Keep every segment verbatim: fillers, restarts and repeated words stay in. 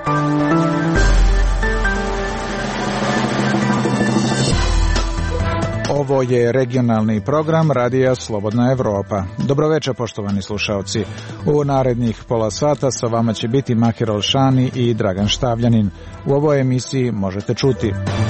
Ovo je regionalni program Radija Slobodna Evropa. Dobroveče, poštovani slušalci. U narednih pola sata sa vama će biti Mahir Olšani i Dragan Štavljanin. U ovoj emisiji možete čuti: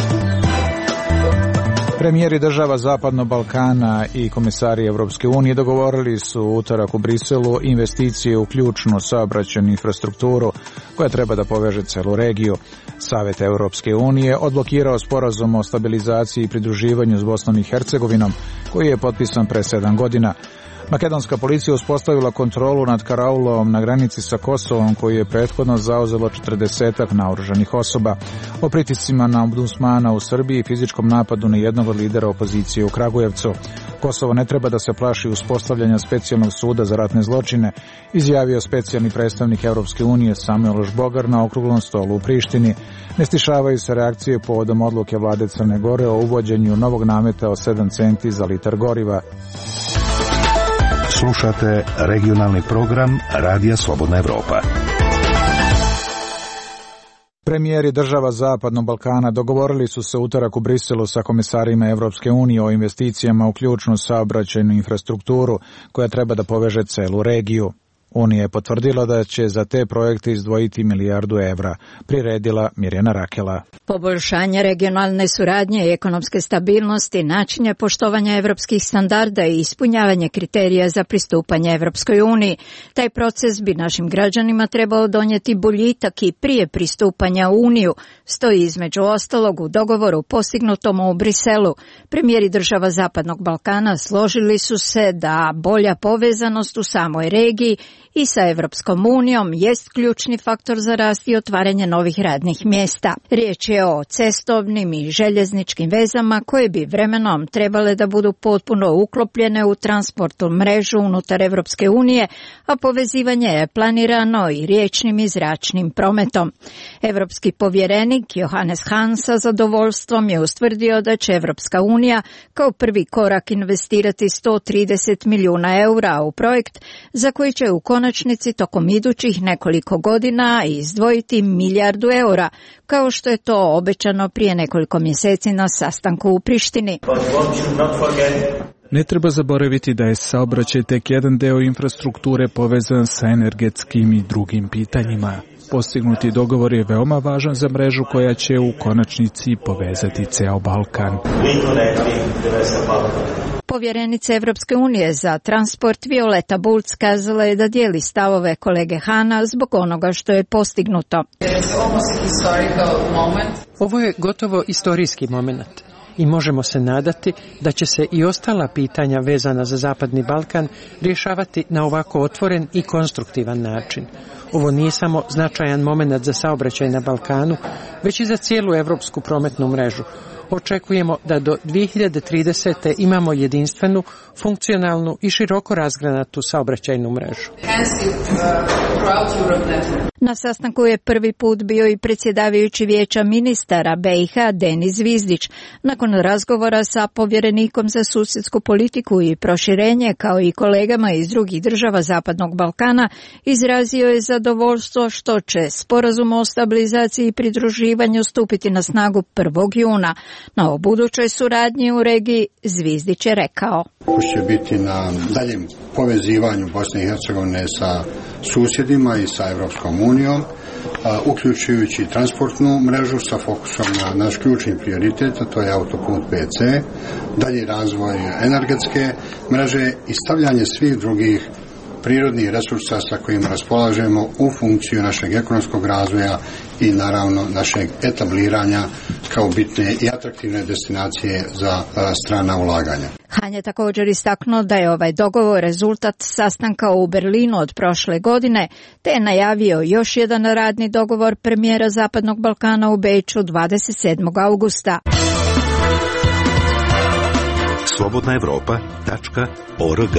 premijeri država Zapadnog Balkana i komisari Evropske unije dogovorili su u utorak u Briselu investicije u ključnu saobraćajnu infrastrukturu koja treba da poveže celu regiju. Savet Evropske unije odblokirao sporazum o stabilizaciji i pridruživanju s Bosnom i Hercegovinom koji je potpisan pre sedam godina. Makedonska policija uspostavila kontrolu nad karaulom na granici sa Kosovom koji je prethodno zauzelo četrdesetak naoružanih osoba. O pritiscima na ombudsmana u Srbiji i fizičkom napadu na jednog od lidera opozicije u Kragujevcu. Kosovo ne treba da se plaši uspostavljanja specijalnog suda za ratne zločine, izjavio specijalni predstavnik Evropske unije Samuel Žbogar na okruglom stolu u Prištini. Ne stišavaju se reakcije povodom odluke vlade Crne Gore o uvođenju novog nameta od sedam centi za litar goriva. Slušate regionalni program Radija Slobodna Evropa. Premijeri država Zapadnog Balkana dogovorili su se utorak u Briselu sa komisarima Evropske unije o investicijama u ključnu saobraćajnu infrastrukturu koja treba da poveže celu regiju. Unija je potvrdila da će za te projekte izdvojiti milijardu evra, priredila Mirjana Rakela. Poboljšanje regionalne suradnje i ekonomske stabilnosti, načinje poštovanja evropskih standarda i ispunjavanje kriterija za pristupanje Evropskoj uniji. Taj proces bi našim građanima trebao donijeti boljitak i prije pristupanja u Uniju, stoji između ostalog u dogovoru postignutom u Briselu. Premijeri država Zapadnog Balkana složili su se da bolja povezanost u samoj regiji i sa Evropskom unijom jest ključni faktor za rast i otvaranje novih radnih mjesta. Riječ je o cestovnim i željezničkim vezama koje bi vremenom trebale da budu potpuno uklopljene u transportnu mrežu unutar Evropske unije, a povezivanje je planirano i riječnim i zračnim prometom. Evropski povjerenik Johannes Hahn sa zadovoljstvom je ustvrdio da će Evropska unija kao prvi korak investirati sto trideset milijuna eura u projekt za koji će u konačnici tokom idućih nekoliko godina izdvojiti milijardu eura, kao što je to obećano prije nekoliko mjeseci na sastanku u Prištini. Ne treba zaboraviti da je saobraćaj tek jedan deo infrastrukture povezan sa energetskim i drugim pitanjima. Postignuti dogovor je veoma važan za mrežu koja će u konačnici povezati ceo Balkan. Povjerenica Evropske unije za transport Violeta Bulc kazala je da dijeli stavove kolege Hana zbog onoga što je postignuto. Ovo je gotovo istorijski moment i možemo se nadati da će se i ostala pitanja vezana za Zapadni Balkan rješavati na ovako otvoren i konstruktivan način. Ovo nije samo značajan moment za saobraćaj na Balkanu, već i za cijelu evropsku prometnu mrežu. Očekujemo da do dvije hiljade tridesete. imamo jedinstvenu, funkcionalnu i široko razgranatu saobraćajnu mrežu. Na sastanku je prvi put bio i predsjedavajući vijeća ministara B i H Denis Zvizdić. Nakon razgovora sa povjerenikom za susjedsku politiku i proširenje kao i kolegama iz drugih država Zapadnog Balkana, izrazio je zadovoljstvo što će sporazum o stabilizaciji i pridruživanju stupiti na snagu prvog juna. Na o budućoj suradnji u regiji Zvizdić je rekao: će biti na daljem povezivanju Bosne i Hercegovine sa susjedima i sa Evropskom unijom, uključujući transportnu mrežu sa fokusom na naš ključni prioritet, a to je autoput P C, dalji razvoj energetske mreže i stavljanje svih drugih prirodnih resursa sa kojima raspolažemo u funkciju našeg ekonomskog razvoja i naravno našeg etabliranja kao bitne i atraktivne destinacije za strana ulaganja. Han je također istaknuo da je ovaj dogovor rezultat sastanka u Berlinu od prošle godine, te je najavio još jedan radni dogovor premijera Zapadnog Balkana u Beču dvadeset sedmog augusta. slobodna evropa tačka org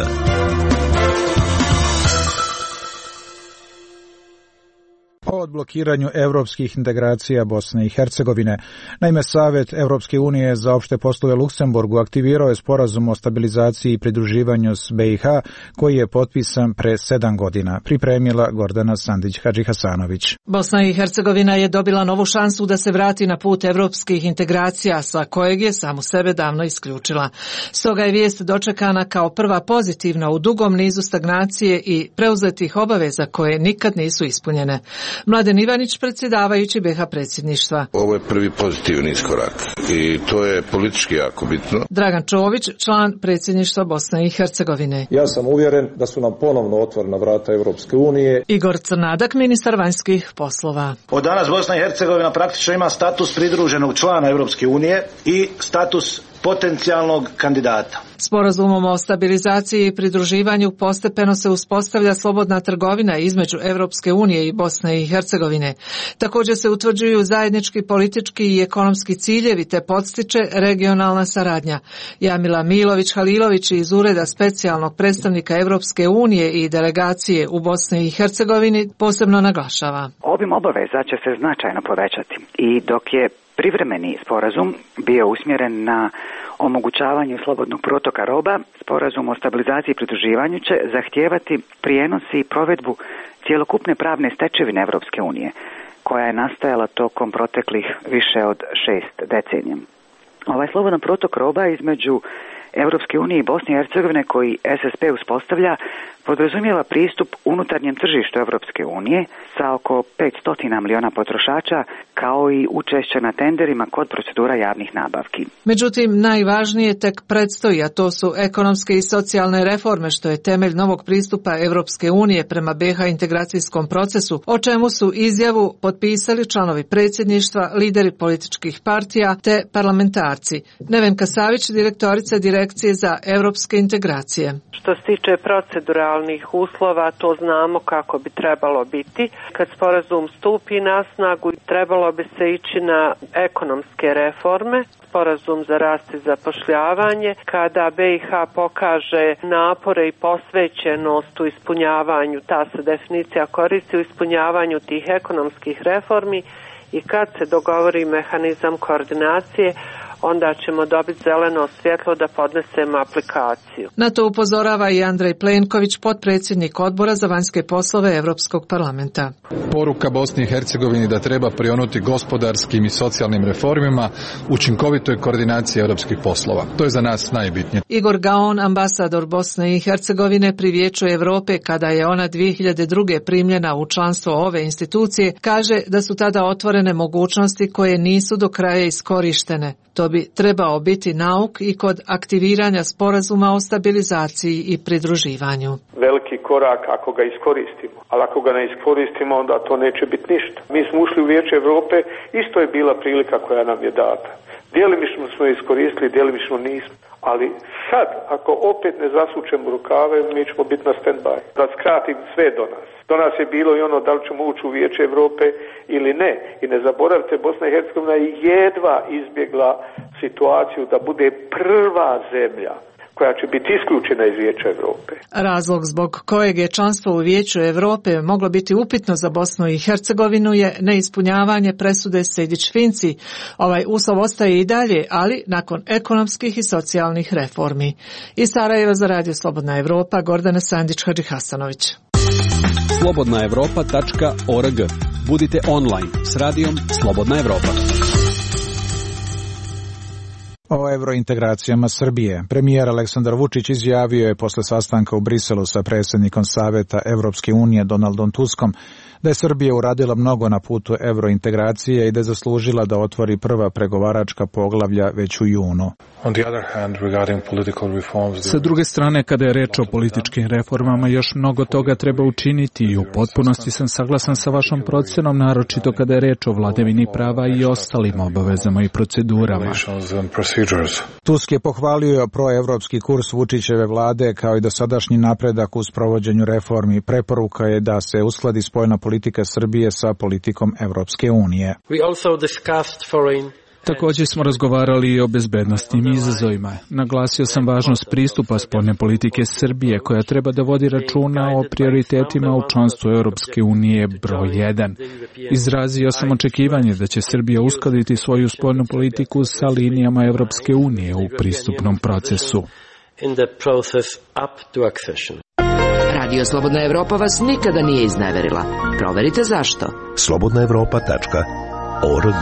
o odblokiranju evropskih integracija Bosne i Hercegovine. Naime, Savet Evropske unije za opšte poslove Luksemburgu aktivirao je sporazum o stabilizaciji i pridruživanju s B i H, koji je potpisan pre sedam godina. Pripremila Gordana Sandić-Hadžihasanović. Bosna i Hercegovina je dobila novu šansu da se vrati na put evropskih integracija, sa kojeg je samu sebe davno isključila. Stoga je vijest dočekana kao prva pozitivna u dugom nizu stagnacije i preuzetih obaveza koje nikad nisu ispunjene. Mladen Ivanić, predsjedavajući B i H predsjedništva. Ovo je prvi pozitivni iskorak i to je politički jako bitno. Dragan Čović, član predsjedništva Bosne i Hercegovine. Ja sam uvjeren da su nam ponovno otvorena vrata Evropske unije. Igor Crnadak, ministar vanjskih poslova. Od danas Bosna i Hercegovina praktično ima status pridruženog člana Evropske unije i status potencijalnog kandidata. Sporazumom o stabilizaciji i pridruživanju postepeno se uspostavlja slobodna trgovina između Evropske unije i Bosne i Hercegovine. Također se utvrđuju zajednički politički i ekonomski ciljevi te podstiče regionalna saradnja. Jamila Milović-Halilović iz Ureda specijalnog predstavnika Evropske unije i delegacije u Bosni i Hercegovini posebno naglašava. Obim obaveza će se značajno povećati i dok je privremeni sporazum bio usmjeren na omogućavanju slobodnog protoka roba, sporazum o stabilizaciji i pridruživanju će zahtijevati prijenos i provedbu cjelokupne pravne stečevine Evropske unije, koja je nastajala tokom proteklih više od šest decenija. Ovaj slobodan protok roba između Evropske unije i Bosne i Hercegovine koji S S P uspostavlja podrazumijeva pristup unutarnjem tržištu Evropske unije sa oko petsto miliona potrošača kao i učešće na tenderima kod procedura javnih nabavki. Međutim, najvažnije tek predstoji, a to su ekonomske i socijalne reforme, što je temelj novog pristupa Evropske unije prema B i H integracijskom procesu, o čemu su izjavu potpisali članovi predsjedništva, lideri političkih partija te parlamentarci. Nevenka Savić, direktorica Direkcije za evropske integracije. Što se tiče proceduralnih uslova, to znamo kako bi trebalo biti. Kad sporazum stupi na snagu, trebalo bi se ići na ekonomske reforme, sporazum za rast i zapošljavanje. Kada B i H pokaže napore i posvećenost u ispunjavanju, ta se definicija koristi u ispunjavanju tih ekonomskih reformi, i kad se dogovori mehanizam koordinacije, onda ćemo dobiti zeleno svjetlo da podnesemo aplikaciju. Na to upozorava i Andrej Plenković, potpredsjednik Odbora za vanjske poslove Europskog parlamenta. Poruka Bosni i Hercegovini da treba prionuti gospodarskim i socijalnim reformima, učinkovitoj koordinaciji europskih poslova. To je za nas najbitnije. Igor Gaon, ambasador Bosne i Hercegovine pri Vijeću Europe, kada je ona dvije hiljade druge primljena u članstvo ove institucije, kaže da su tada otvorene mogućnosti koje nisu do kraja iskorištene. To bi trebao biti nauk i kod aktiviranja sporazuma o stabilizaciji i pridruživanju. Veliki korak ako ga iskoristimo, ali ako ga ne iskoristimo, onda to neće biti ništa. Mi smo ušli u Vijeće Europe, isto je bila prilika koja nam je data. Djelimično smo je iskoristili, djelimično nismo. Ali sad, ako opet ne zasučemo rukave, mi ćemo biti na stand-by. Da skratim sve do nas. Do nas je bilo i ono da li ćemo ući u Vijeće Europe ili ne. I ne zaboravite, Bosna i Hercegovina je jedva izbjegla situaciju da bude prva zemlja koja će biti isključena iz Vijeća Europe. Razlog zbog kojeg je članstvo u Vijeću Europe moglo biti upitno za Bosnu i Hercegovinu je neispunjavanje presude Sejdić-Finci. Ovaj uslov ostaje i dalje, ali nakon ekonomskih i socijalnih reformi. Iz Sarajeva za Radio Slobodna Evropa, Gordana Sandić-Hadžihasanović. slobodna evropa tačka org. Budite online s radijom Slobodna Evropa. O eurointegracijama Srbije. Premijer Aleksandar Vučić izjavio je posle sastanka u Briselu sa predsjednikom Saveta Evropske unije Donaldom Tuskom da je Srbija uradila mnogo na putu eurointegracije i da je zaslužila da otvori prva pregovaračka poglavlja već u junu. Sa druge strane, kada je reč o političkim reformama, još mnogo toga treba učiniti i u potpunosti sam saglasan sa vašom procenom, naročito kada je reč o vladavini prava i ostalim obavezama i procedurama. Tusk je pohvalio proevropski kurs Vučićeve vlade kao i dosadašnji napredak u sprovođenju reformi. Preporuka je da se uskladi spoljna politika Srbije sa politikom Evropske unije. We also discussed foreign Također smo razgovarali i o bezbednosnim izazovima. Naglasio sam važnost pristupa spoljne politike Srbije, koja treba da vodi računa o prioritetima u članstvu Europske unije broj jedan. Izrazio sam očekivanje da će Srbija uskladiti svoju spoljnu politiku sa linijama Europske unije u pristupnom procesu. Radio Slobodna Evropa vas nikada nije izneverila. Proverite zašto. slobodna evropa tačka org.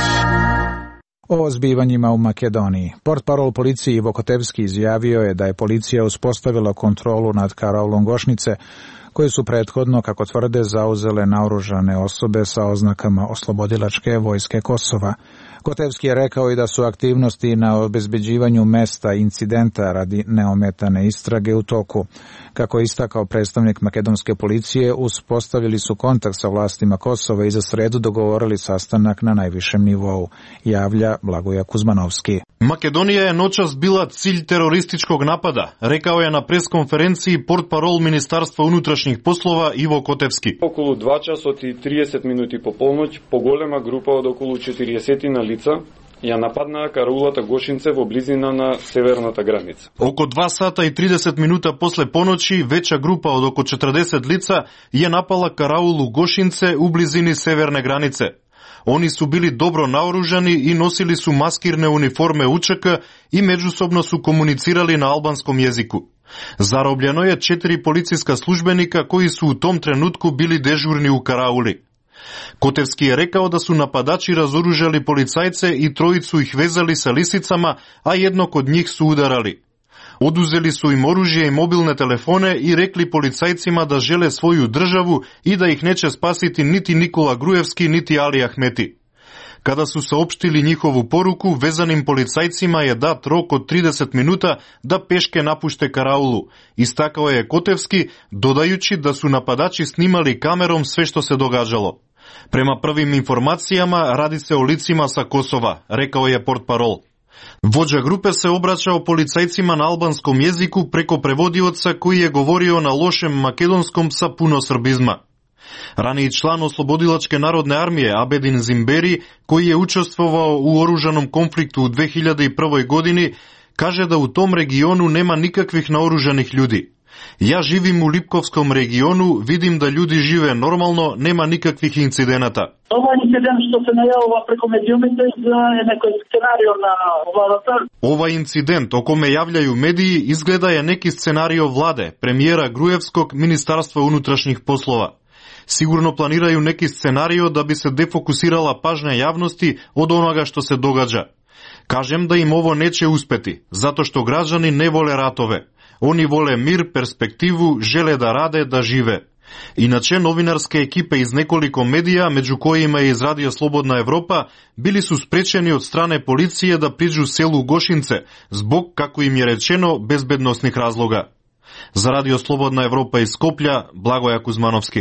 O zbivanjima u Makedoniji. Portparol policije Ivo Kotevski izjavio je da je policija uspostavila kontrolu nad karaulom Gošnice, koje su prethodno, kako tvrde, zauzele naoružane osobe sa oznakama Oslobodilačke vojske Kosova. Kotevski je rekao i da su aktivnosti na obezbeđivanju mesta incidenta radi neometane istrage u toku. Kako je istakao predstavnik makedonske policije, uspostavili su kontakt sa vlastima Kosova i za sredu dogovorili sastanak na najvišem nivou, javlja Blagoja Kuzmanovski. Makedonija je noćas bila cilj terorističkog napada, rekao je na preskonferenciji portparol Ministarstva unutrašnjih poslova Ivo Kotevski. Околу два часот и тридесет минути по полноќ, поголема група од околу четириесет лица ја нападнаа караулата Гошинце во близина на северната граница. Око два сата и тридесет минута после поночи, веча група од око четрдесет лица ја напала караулу Гошинце у близини северне границе. Они су били добро наоружани и носили су маскирне униформе У Ч К и меѓусобно су комуницирали на албанском језику. Заробljeno je četiri policijska službenika koji su u tom trenutku bili dežurni u karauли. Котевски je rekao da su napadači razoružali policajce i trojicu ih vezali sa lisicama, a jednog od njih su udarali. Oduzeli su im oružje i mobilne telefone i rekli policajcima da žele svoju državu i da ih neće spasiti niti Nikola Grujevski niti Ali Ahmeti. Kada su saopštili njihovu poruku, vezanim policajcima je dat rok od trideset minuta da peške napušte karaulu, istakao je Kotevski, dodajući da su napadači snimali kamerom sve što se događalo. Prema prvim informacijama radi se o licima sa Kosova, rekao je portparol. Vođa grupe se obraćao policajcima na albanskom jeziku preko prevodioca koji je govorio na lošem makedonskom sa puno srbizma. Raniji član Oslobodilačke narodne armije Abedin Zimberi, koji je učestvovao u oružanom konfliktu u dve hiljade prvoj godini, kaže da u tom regionu nema nikakvih naoružanih ljudi. Ja živim u Lipkovskom regionu, vidim da ljudi žive normalno, nema nikakvih incidenata. Ovaj incident što se najavova preko medijumite je neki scenario na vlada. Ovaj incident o kome javljaju mediji izgleda je neki scenario vlade, premijera Grujevskog, Ministarstva unutrašnjih poslova. Sigurno planiraju neki scenario da bi se defokusirala pažnja javnosti od onoga što se događa. Kažem da im ovo neće uspeti, zato što građani ne vole ratove. Oni vole mir, perspektivu, žele da rade, da žive. Inače, novinarske ekipe iz nekoliko medija, među kojima je iz Radio Slobodna Evropa, bili su sprečeni od strane policije da priđu selu Gošince, zbog, kako im je rečeno, bezbednosnih razloga. Za Radio Slobodna Evropa iz Skoplja, Blagoja Kuzmanovski.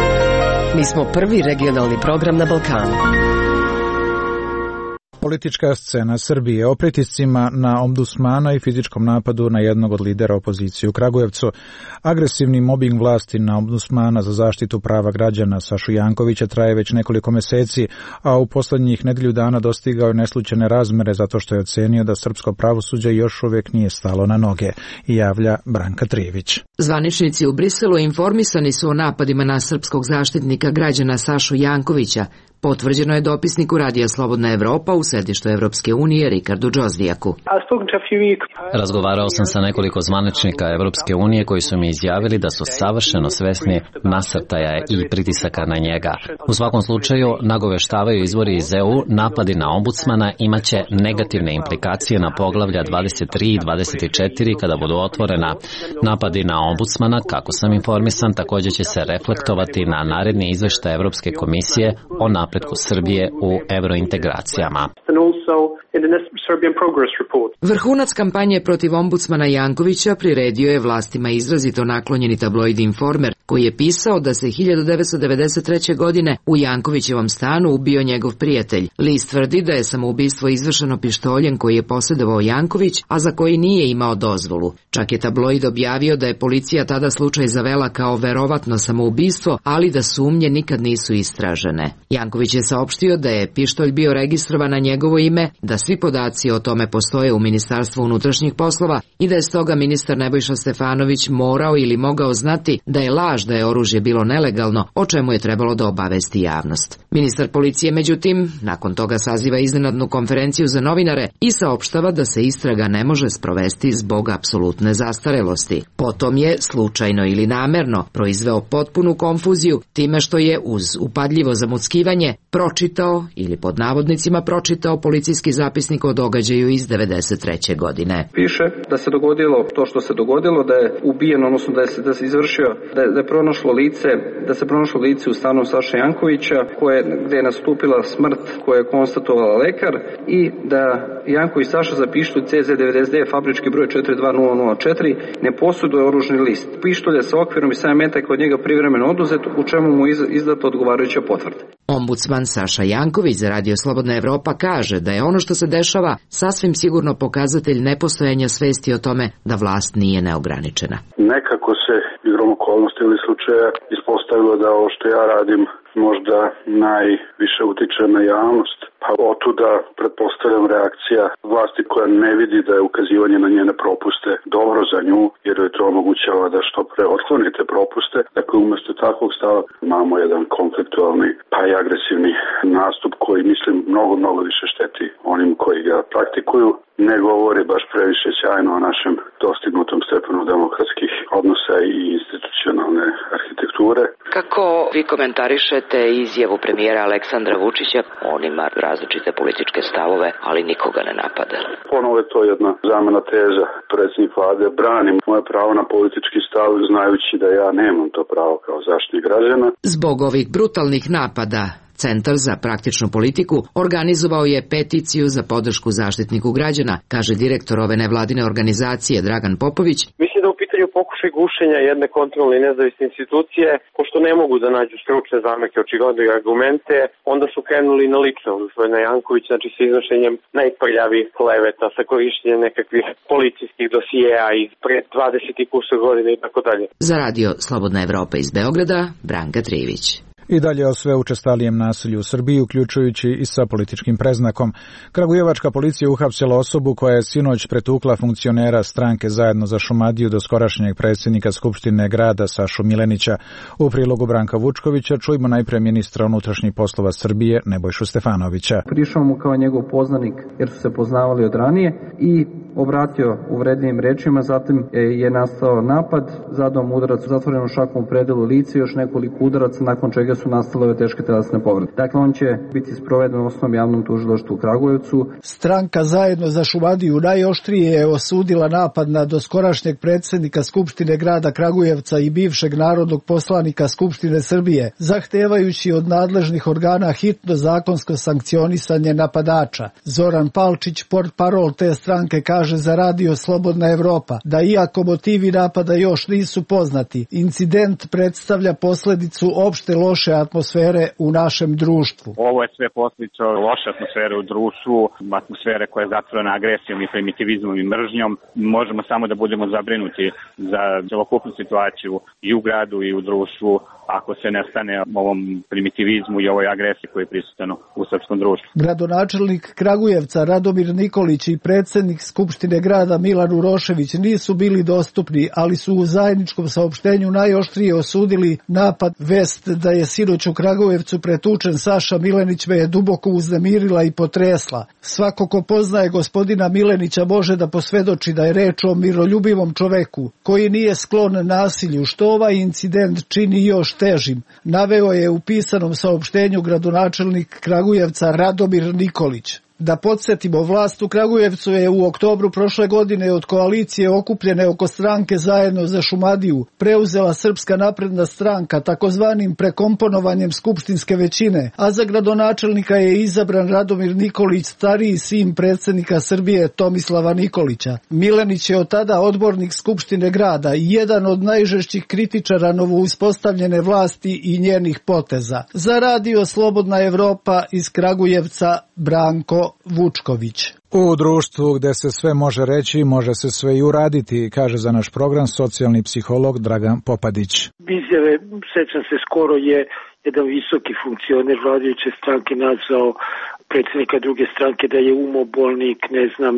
Mi smo prvi regionalni program na Balkanu. Politička scena Srbije o pritiscima na ombudsmana i fizičkom napadu na jednog od lidera opozicije u Kragujevcu. Agresivni mobing vlasti na ombudsmana za zaštitu prava građana Sašu Jankovića traje već nekoliko meseci, a u poslednjih nedelju dana dostigao je neslućene razmere zato što je ocenio da srpsko pravosuđe još uvijek nije stalo na noge, javlja Branka Trijević. Zvaničnici u Briselu informisani su o napadima na srpskog zaštitnika građana Sašu Jankovića. Potvrđeno je dopisniku Radija Slobodna Evropa u sedištu Evropske unije Rikardu Džozdijaku. Razgovarao sam sa nekoliko zvaničnika Evropske unije koji su mi izjavili da su savršeno svesni nasrtaja i pritisaka na njega. U svakom slučaju, nagoveštavaju izvori iz E U, napadi na ombudsmana imaće negativne implikacije na poglavlja dvadeset tri i dvadeset četiri kada budu otvorena. Napadi na ombudsmana, kako sam informisan, također će se reflektovati na naredni izveštaj Evropske komisije o napretku Srbije u evrointegracijama. Vrhunac kampanje protiv ombudsmana Jankovića priredio je vlastima izrazito naklonjeni tabloid Informer. koji je pisao da se hiljadu devetsto devedeset treće. godine u Jankovićevom stanu ubio njegov prijatelj. List tvrdi da je samoubistvo izvršeno pištoljem koji je posjedovao Janković, a za koji nije imao dozvolu. Čak je tabloid objavio da je policija tada slučaj zavela kao verovatno samoubistvo, ali da sumnje nikad nisu istražene. Janković je saopštio da je pištolj bio registrovan na njegovo ime, da svi podaci o tome postoje u Ministarstvu unutrašnjih poslova i da je stoga ministar Nebojša Stefanović morao ili mogao znati da je laž da je oružje bilo nelegalno, o čemu je trebalo da obavesti javnost. Ministar policije, međutim, nakon toga saziva iznenadnu konferenciju za novinare i saopštava da se istraga ne može sprovesti zbog apsolutne zastarelosti. Potom je, slučajno ili namerno, proizveo potpunu konfuziju time što je uz upadljivo zamuckivanje pročitao ili pod navodnicima pročitao policijski zapisnik o događaju iz devedeset treće. godine. Piše da se dogodilo to što se dogodilo, da je ubijen, odnosno da je se, da se izvršio, da je, da je pronašlo lice, da se pronašlo lice u stanu Saše Jankovića, koje, gde je nastupila smrt koju je konstatovala lekar i da Janković Saša za pištolj C Z devedeset devet fabrički broj četiri dva nula nula četiri ne posjeduje oružni list. Pištolj je sa okvirom i sedam metaka od njega privremeno oduzet, u čemu mu izdata odgovarajuća potvrda. Ombudsman Saša Janković za Radio Slobodna Evropa kaže da je ono što se dešava sasvim sigurno pokazatelj nepostojanja svesti o tome da vlast nije neograničena. Nekako se igrom okolnosti ili slučaja ispostavilo da ovo što ja radim možda najviše utiče na javnost. Pa otuda pretpostavljam reakcija vlasti koja ne vidi da je ukazivanje na njene propuste dobro za nju, jer joj to omogućava da što pre otkloni te propuste. Dakle, umjesto takvog stava imamo jedan konfliktualni pa i agresivni nastup koji, mislim, mnogo, mnogo više šteti onim koji ga praktikuju. Ne govori baš previše sjajno o našem dostignutom stepenu demokratskih odnosa i institucionalne arhitekture. Kako vi komentarišete izjavu premijera Aleksandra Vučića? On ima različite političke stavove, ali nikoga ne napada. Ponovo je to jedna zamena teza. Predsjednik vlade brani moje pravo na politički stav, znajući da ja nemam to pravo kao zaštitnik građana. Zbog ovih brutalnih napada, Centar za praktičnu politiku organizovao je peticiju za podršku zaštitniku građana, kaže direktor ove nevladine organizacije Dragan Popović. Mislim da u pitanju pokušaj gušenja jedne kontrolne i nezavisne institucije, pošto ne mogu da nađu stručne zameke, očigledno i argumente, onda su krenuli na lično gospodina Janković, znači sa iznošenjem najprljavih kleveta, sa korišćenjem nekakvih policijskih dosijeja iz pred dvadeset i kusur godina i tako dalje. Za Radio Slobodna Evropa iz Beograda, Branka Trivić. I dalje o sve učestalijem nasilju u Srbiji, uključujući i sa političkim preznakom. Kragujevačka policija uhapsila osobu koja je sinoć pretukla funkcionera stranke Zajedno za Šumadiju do skorašnjeg predsjednika Skupštine grada Sašu Milenića. U prilogu Branka Vučkovića čujmo najprije ministra unutrašnjih poslova Srbije Nebojšu Stefanovića. Prišao mu kao njegov poznanik jer su se poznavali od ranije i obratio uvredljivim rečima, zatim je nastao napad, zadao mu udarac u zatvorenom šakom u predelu lice, još nekoliko udaraca, nakon čega su nastale ove teške telesne povrede. Dakle, on će biti sproveden u osnovnom javnom tužilaštvu u Kragujevcu. Stranka Zajedno za Šumadiju najoštrije je osudila napad na doskorašnjeg predsjednika Skupštine grada Kragujevca i bivšeg narodnog poslanika Skupštine Srbije, zahtevajući od nadležnih organa hitno zakonsko sankcionisanje napadača. Zoran Palčić, portparol te stranke, kaže za Radio Slobodna Evropa da iako motivi napada još nisu poznati, incident predstavlja posljedicu opšte loše atmosfere u našem društvu. Ovo je sve posljedica loše atmosfere u društvu, atmosfere koja je zatvorena agresijom i primitivizmom i mržnjom. Možemo samo da budemo zabrinuti za celokupnu situaciju i u gradu i u društvu ako se ne stane ovom primitivizmu i ovoj agresiji koji je prisutno u srpskom društvu. Gradonačelnik Kragujevca Radomir Nikolić i predsjednik Skupštine grada Milan Urošević nisu bili dostupni, ali su u zajedničkom saopštenju najoštrije osudili napad. Vest da je sinoć u Kragujevcu pretučen Saša Milenić me je duboko uznemirila i potresla. Svako ko poznaje gospodina Milenića može da posvedoči da je reč o miroljubivom čoveku koji nije sklon nasilju, što ovaj incident čini još težim, naveo je u pisanom saopštenju gradonačelnik Kragujevca Radomir Nikolić. Da podsjetimo, vlast u Kragujevcu je u oktobru prošle godine od koalicije okupljene oko stranke Zajedno za Šumadiju preuzela Srpska napredna stranka takozvanim prekomponovanjem skupštinske većine, a za gradonačelnika je izabran Radomir Nikolić, stariji sin predsjednika Srbije Tomislava Nikolića. Milenić je od tada odbornik Skupštine grada i jedan od najžešćih kritičara novouspostavljene vlasti i njenih poteza. Za Radio Slobodna Evropa iz Kragujevca, Branko Vučković. U društvu gde se sve može reći, može se sve i uraditi, kaže za naš program socijalni psiholog Dragan Popadić. Izjave, sećam se, skoro je jedan visoki funkcioner vladajuće stranke nazvao predsjednika druge stranke da je umobolnik, ne znam,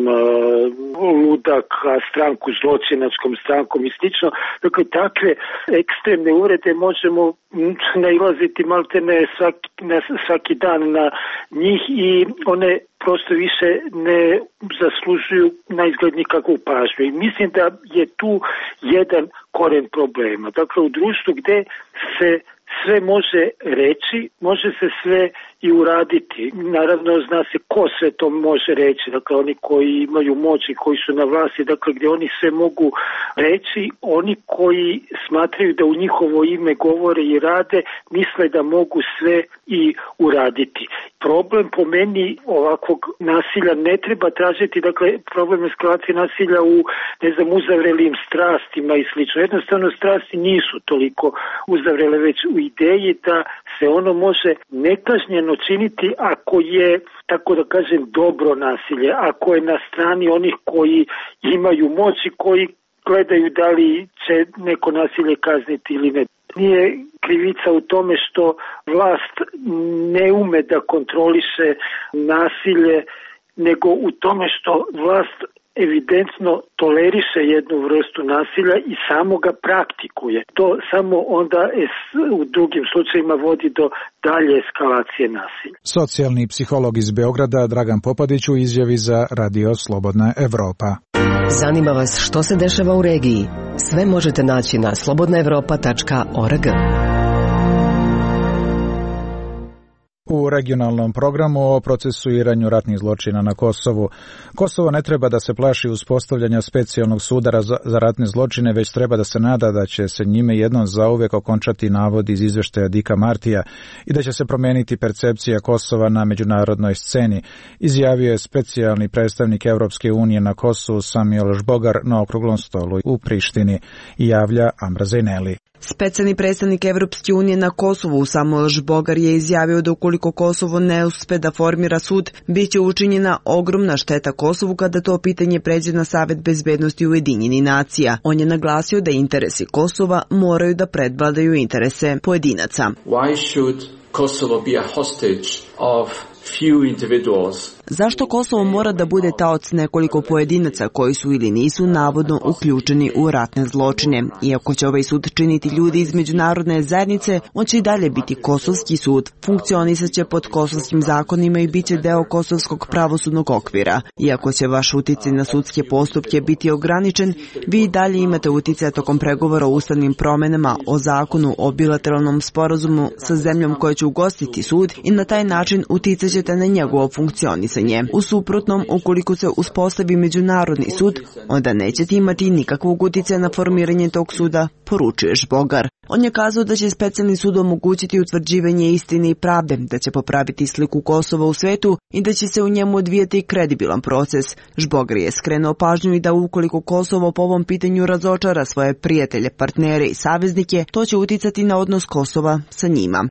ludak, a stranku zločinačkom strankom i slično. Dakle, takve ekstremne uvrede možemo nailaziti maltene svaki, svaki dan na njih i one prosto više ne zaslužuju na izgled nikakvu pažnju. I mislim da je tu jedan koren problema. Dakle, u društvu gde se sve može reći, može se sve i uraditi. Naravno, zna se ko sve to može reći. Dakle, oni koji imaju moć i koji su na vlasti, dakle, gdje oni sve mogu reći, oni koji smatraju da u njihovo ime govore i rade, misle da mogu sve i uraditi. Problem po meni ovakvog nasilja ne treba tražiti, dakle, problem eskalacije nasilja u, ne znam, uzavrelim strastima i slično. Jednostavno, strasti nisu toliko uzavrele, već u ideji da se ono može nekažnjeno činiti ako je, tako da kažem, dobro nasilje, ako je na strani onih koji imaju moć i koji gledaju da li će neko nasilje kazniti ili ne. Nije krivica u tome što vlast ne ume da kontroliše nasilje, nego u tome što vlast evidentno toleriše jednu vrstu nasilja i samo ga praktikuje. To samo onda u drugim slučajima vodi do dalje eskalacije nasilja. Socijalni psiholog iz Beograda Dragan Popadić u izjavi za Radio Slobodna Evropa. Zanima vas što se dešava u regiji? Sve možete naći na slobodna evropa tačka org. U regionalnom programu o procesuiranju ratnih zločina na Kosovu. Kosovo ne treba da se plaši uspostavljanja specijalnog suda za ratne zločine, već treba da se nada da će se njime jednom zauvek okončati navod iz izveštaja Dika Martija i da će se promeniti percepcija Kosova na međunarodnoj sceni, izjavio je specijalni predstavnik Evropske unije na Kosovu Samuel Žbogar na okruglom stolu u Prištini, javlja Amra Zejneli. Specijalni predstavnik Evropske unije na Kosovu Samuel Žbogar je izjavio da ukoliko Kosovo ne uspe da formira sud, bit će učinjena ogromna šteta Kosovu kada to pitanje pređe na Savet bezbednosti Ujedinjenih nacija. On je naglasio da interesi Kosova moraju da predvladaju interese pojedinaca. Why should Kosovo be a hostage of few individuals? Zašto Kosovo mora da bude taoc nekoliko pojedinaca koji su ili nisu navodno uključeni u ratne zločine? Iako će ovaj sud činiti ljudi iz međunarodne zajednice, on će i dalje biti kosovski sud, funkcionisat će pod kosovskim zakonima i bit će deo kosovskog pravosudnog okvira. Iako će vaš uticaj na sudske postupke biti ograničen, vi i dalje imate uticaj tokom pregovora o ustavnim promenama, o zakonu, o bilateralnom sporazumu sa zemljom koja će ugostiti sud i na taj način uticat ćete na njegovo funkcionisanje. U suprotnom, ukoliko se uspostavi međunarodni sud, onda nećete imati nikakvog uticaja na formiranje tog suda, poručuje Žbogar. On je kazao da će specijalni sud omogućiti utvrđivanje istine i pravde, da će popraviti sliku Kosova u svetu i da će se u njemu odvijati kredibilan proces. Žbogar je skrenuo pažnju i da ukoliko Kosovo po ovom pitanju razočara svoje prijatelje, partnere i saveznike, to će uticati na odnos Kosova sa njima.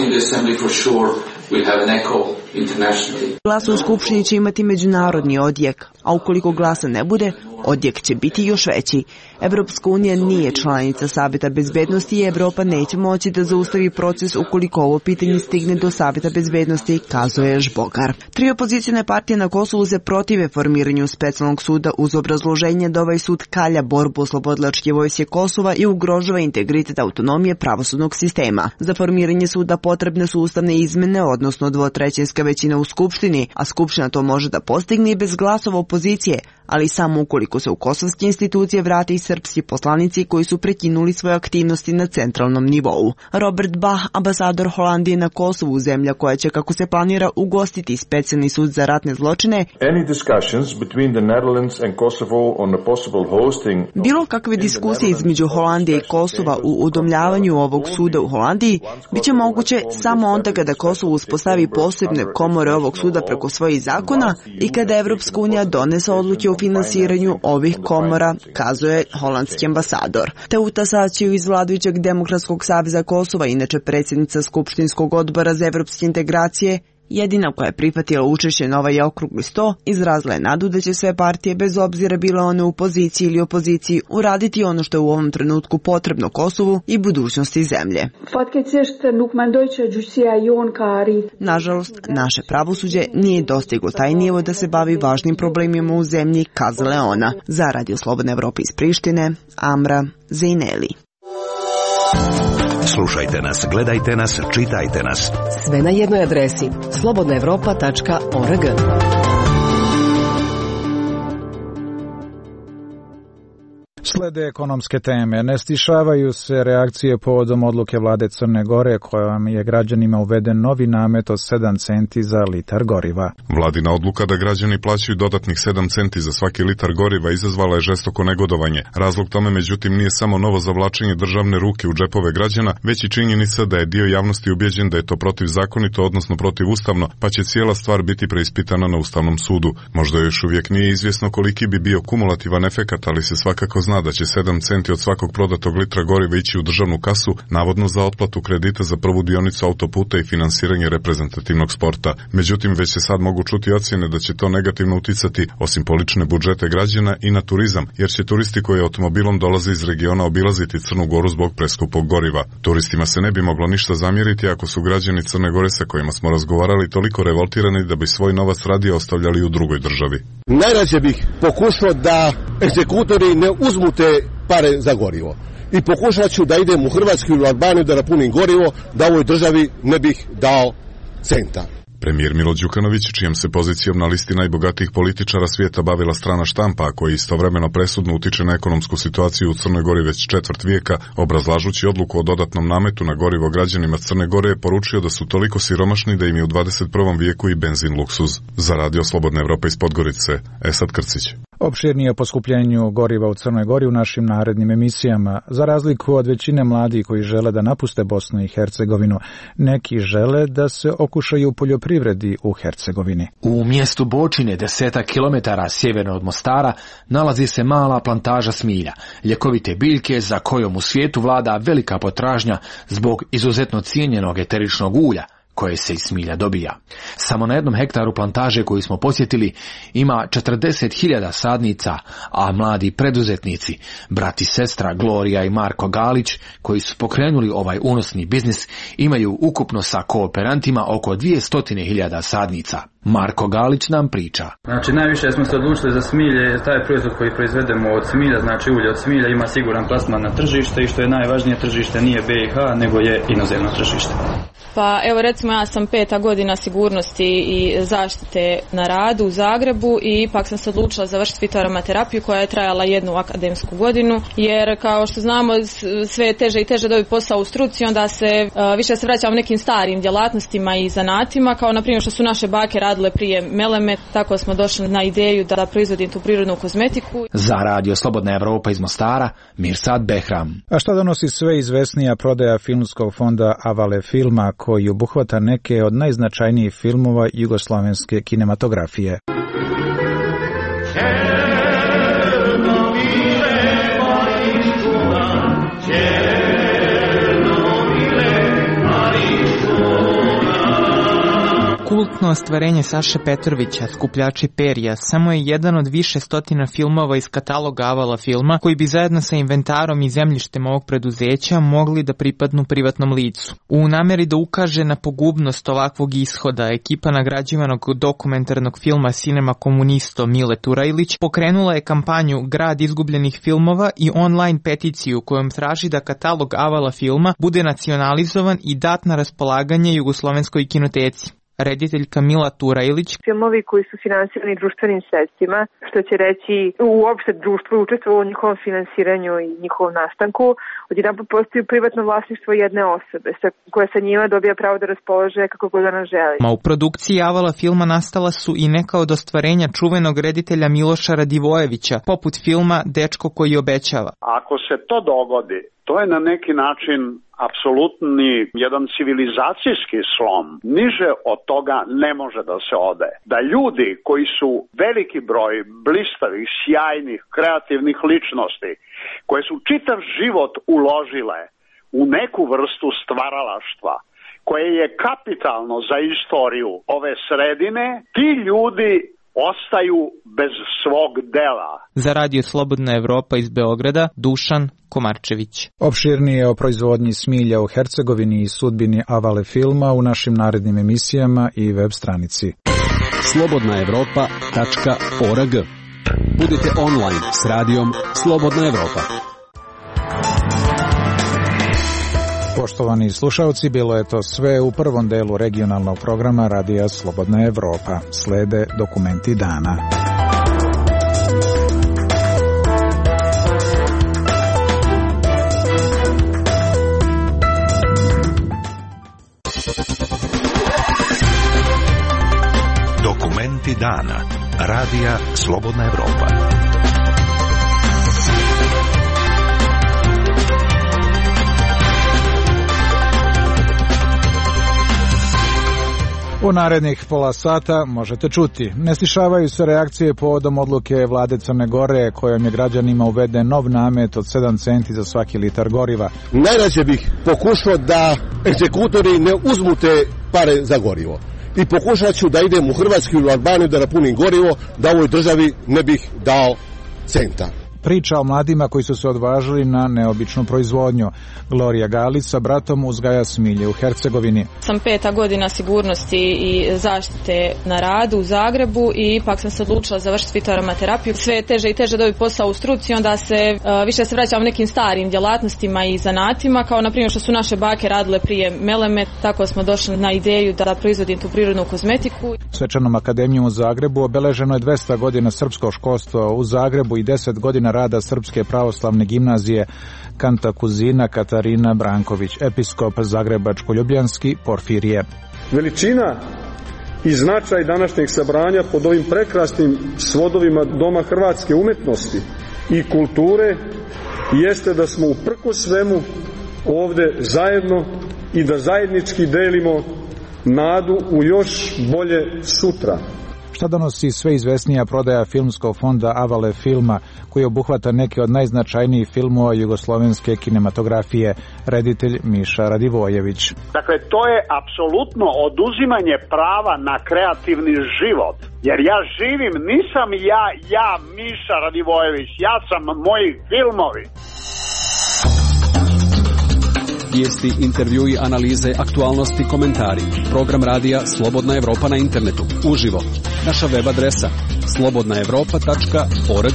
Glas u Skupštini će imati međunarodni odjek, a ukoliko glasa ne bude, odjek će biti još veći. Evropska unija nije članica Saveta bezbednosti i Evropa neće moći da zaustavi proces ukoliko ovo pitanje stigne do Saveta bezbednosti, kazuje Žbogar. Tri opozicione partije na Kosovu se protive formiranju specijalnog suda uz obrazloženje da ovaj sud kalja borbu oslobodilačke vojske Kosova i ugrožava integritet autonomije pravosudnog sistema. Za formiranje suda potrebne su ustavne izmene, odnosno dvotrećinska većina u Skupštini, a Skupština to može da postigne i bez glasova opozicije, ali samo ukoliko se u kosovske institucije vrate i srpski poslanici koji su prekinuli svoje aktivnosti na centralnom nivou. Robert Bach, ambasador Holandije na Kosovu, zemlja koja će, kako se planira, ugostiti specijalni sud za ratne zločine, bilo kakve diskusije između Holandije i Kosova u udomljavanju ovog suda u Holandiji biće moguće samo onda kada Kosovo uspostavi posebne komore ovog suda preko svojih zakona i kada Evropska unija donese odluke o finansiranju ovih komora, kazuje holandski ambasador. Teuta Saćiju iz vladajućeg Demokratskog saveza Kosova, inače predsjednica Skupštinskog odbora za evropske integracije, jedina koja je prihvatila učešće na ovaj okrugli sto, izrazila je nadu da će sve partije, bez obzira bile one u poziciji ili opoziciji, uraditi ono što je u ovom trenutku potrebno Kosovu i budućnosti zemlje. Nažalost, naše pravosuđe nije dostiglo taj nivo da se bavi važnim problemima u zemlji, kazala je ona. Za Radio Slobodne Evrope iz Prištine, Amra Zejneli. Slušajte nas, gledajte nas, čitajte nas. Sve na jednoj adresi slobodna evropa tačka org. Slede ekonomske teme. Ne stišavaju se reakcije povodom odluke vlade Crne Gore kojom je građanima uveden novi namet od sedam centi za litar goriva. Vladina odluka da građani plaćaju dodatnih sedam centi za svaki litar goriva izazvala je žestoko negodovanje. Razlog tome međutim nije samo novo zavlačenje državne ruke u džepove građana, već i činjenica da je dio javnosti ubjeđen da je to protivzakonito, odnosno protivustavno, pa će cijela stvar biti preispitana na Ustavnom sudu. Možda još uvijek nije izvjesno koliki bi bio kumulativan efekat, ali se svakako zna da će sedam centi od svakog prodatog litra goriva ići u državnu kasu, navodno za otplatu kredita za prvu dionicu autoputa i finansiranje reprezentativnog sporta. Međutim, već se sad mogu čuti ocjene da će to negativno uticati, osim po lične budžete građana, i na turizam, jer će turisti koji automobilom dolaze iz regiona obilaziti Crnu Goru zbog preskupog goriva. Turistima se ne bi moglo ništa zamjeriti ako su građani Crne Gore sa kojima smo razgovarali toliko revoltirani da bi svoj novac radije ostavljali u drugoj državi. Najrađe bih pokušao da egzekutori ne uzmu te pare za gorivo. I pokušat ću da idem u Hrvatsku ili u Albaniju da napunim gorivo, da ovoj državi ne bih dao centa. Premijer Milo Đukanović, čijom se pozicijom na listi najbogatijih političara svijeta bavila strana štampa, a koji istovremeno presudno utiče na ekonomsku situaciju u Crnoj Gori već četvrt vijeka, obrazlažući odluku o dodatnom nametu na gorivo građanima Crne Gore, je poručio da su toliko siromašni da im je u dvadeset prvom vijeku i benzin luksuz. Za Radio Slobodne Evrope iz Podgorice, Esad Krcić. Opširnije o poskupljenju goriva u Crnoj Gori u našim narednim emisijama. Za razliku od većine mladih koji žele da napuste Bosnu i Hercegovinu, neki žele da se okušaju u poljoprivredi u Hercegovini. U mjestu Bočine, desetak kilometara sjeverno od Mostara, nalazi se mala plantaža smilja, ljekovite biljke za kojom u svijetu vlada velika potražnja zbog izuzetno cijenjenog eteričnog ulja koje se iz smilja dobija. Samo na jednom hektaru plantaže koju smo posjetili ima četrdeset hiljada sadnica, a mladi preduzetnici, brat i sestra Gloria i Marko Galić, koji su pokrenuli ovaj unosni biznis, imaju ukupno sa kooperantima oko dvjesto hiljada sadnica. Marko Galić nam priča. Znači, najviše smo se odlučili za smilje, jer taj proizvod koji proizvedemo od smilja, znači ulje od smilja, ima siguran plasman na tržište i što je najvažnije, tržište nije B i H, nego je inozemno tržište. Pa evo recimo ja sam peta godina sigurnosti i zaštite na radu u Zagrebu i ipak sam se odlučila završiti fitoaromaterapiju koja je trajala jednu akademsku godinu, jer kao što znamo sve je teže i teže dobiti posao u struci, onda se uh, više se vraćamo nekim starim djelatnostima i zanatima, kao na primjer što su naše bake radile prije meleme, tako smo došli na ideju da proizvodim tu prirodnu kozmetiku. Za Radio Slobodna Evropa iz Mostara, Mirsad Behram. A šta donosi sve izvesnija prodaja filmskog fonda Avale Filma, koji obuhvata neke od najznačajnijih filmova jugoslovenske kinematografije? Kultno ostvarenje Saše Petrovića, Skupljači perja, samo je jedan od više stotina filmova iz kataloga Avala Filma, koji bi zajedno sa inventarom i zemljištem ovog preduzeća mogli da pripadnu privatnom licu. U nameri da ukaže na pogubnost ovakvog ishoda, ekipa nagrađivanog dokumentarnog filma Cinema Komunisto Mile Turajlić pokrenula je kampanju Grad izgubljenih filmova i online peticiju kojom traži da katalog Avala Filma bude nacionalizovan i dat na raspolaganje Jugoslovenskoj kinoteci. rediteljka Mila Turajlić. Filmovi koji su finansirani društvenim sredstvima, što će reći uopšte društvo učestvovalo u njihovom finansiranju i njihovom nastanku, odjedanput postaju privatno vlasništvo jedne osobe koja sa njima dobija pravo da raspolaže kako god ona želi. Ma u produkciji Avala filma nastala su i neka od ostvarenja čuvenog reditelja Miloša Radivojevića, poput filma Dečko koji obećava. Ako se to dogodi, to je na neki način apsolutni jedan civilizacijski slom. Niže od toga ne može da se ode. Da ljudi koji su veliki broj blistavih, sjajnih, kreativnih ličnosti, koje su čitav život uložile u neku vrstu stvaralaštva, koje je kapitalno za istoriju ove sredine, ti ljudi ostaju bez svog dela. Za Radio Slobodna Evropa iz Beograda, Dušan Komarčević. Opširnije o proizvodnji smilja u Hercegovini i sudbini Avale filma u našim narednim emisijama i web stranici. slobodna evropa tačka org. Budite online s radijom Slobodna Evropa. Poštovani slušalci, bilo je to sve u prvom delu regionalnog programa Radija Slobodna Evropa. Slede dokumenti dana. Dokumenti dana. Radija Slobodna Evropa. U narednih pola sata možete čuti. Ne stišavaju se reakcije povodom odluke vlade Crne Gore kojom je građanima uveden nov namet od sedam centi za svaki litar goriva. Najrađe bih pokušao da egzekutori ne uzmu te pare za gorivo. I pokušat ću da idem u Hrvatsku ili u Albaniju da napunim gorivo, da ovoj državi ne bih dao centa. Priča o mladima koji su se odvažili na neobičnu proizvodnju. Gloria Galić sa bratom uzgaja smilje u Hercegovini. Sam peta godina sigurnosti i zaštite na radu u Zagrebu i ipak sam se odlučila završiti fitoaromaterapiju. Sve je teže i teže dobiti posao u struci, onda se uh, više se vraćam nekim starim djelatnostima i zanatima, kao na primjer što su naše bake radile prije meleme, tako smo došli na ideju da proizvodim tu prirodnu kozmetiku. Svečanom akademijom u Zagrebu obeleženo je dvesta godina srpskog školstva u Zagrebu i deset godina rada Srpske pravoslavne gimnazije Kanta Kuzina Katarina Branković, episkop Zagrebačko-Ljubljanski Porfirije. Veličina i značaj današnjeg sabranja pod ovim prekrasnim svodovima Doma hrvatske umetnosti i kulture jeste da smo uprkos svemu ovde zajedno i da zajednički delimo nadu u još bolje sutra. Šta donosi sve izvesnija prodaja filmskog fonda Avale filma, koji obuhvata neke od najznačajnijih filmova jugoslovenske kinematografije, reditelj Miša Radivojević. Dakle, to je apsolutno oduzimanje prava na kreativni život. Jer ja živim, nisam ja, ja Miša Radivojević, ja sam moji filmovi. Vijesti, intervjui, analize, aktualnosti, komentari. Program radija Slobodna Evropa na internetu. Uživo. Naša web adresa slobodna evropa tačka org.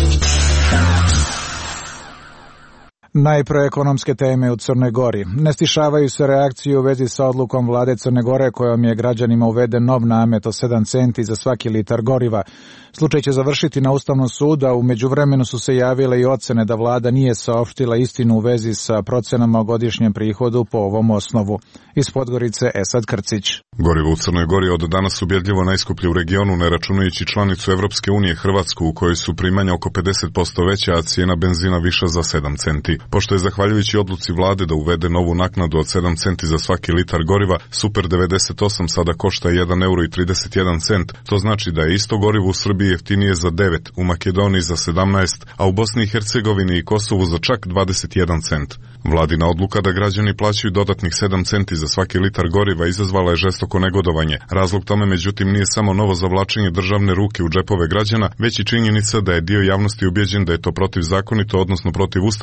Najpre ekonomske teme u Crnoj Gori. Ne stišavaju se reakcije u vezi sa odlukom vlade Crne Gore kojom je građanima uveden nov namet od sedam centi za svaki litar goriva. Slučaj će završiti na Ustavnom sudu, a u međuvremenu su se javile i ocene da vlada nije saopštila istinu u vezi sa procenama o godišnjem prihodu po ovom osnovu. Iz Podgorice Esad Krcić. Gorivo u Crnoj Gori od danas ubjedljivo najskuplje u regionu, ne računajući članicu Evropske unije Hrvatsku, u kojoj su primanja oko pedeset posto veća, a cijena benzina viša za sedam centi. Pošto je zahvaljujući odluci vlade da uvede novu naknadu od sedam centi za svaki litar goriva, Super devedeset osam sada košta jedan euro i trideset jedan cent. To znači da je isto gorivo u Srbiji jeftinije za devet, u Makedoniji za sedamnaest, a u Bosni i Hercegovini i Kosovu za čak dvadeset jedan cent. Vladina odluka da građani plaćaju dodatnih sedam centi za svaki litar goriva izazvala je žestoko negodovanje. Razlog tome međutim nije samo novo zavlačenje državne ruke u džepove građana, već i činjenica da je dio javnosti ubjeđen da je to protivzakonito, odnosno protivustavno, pa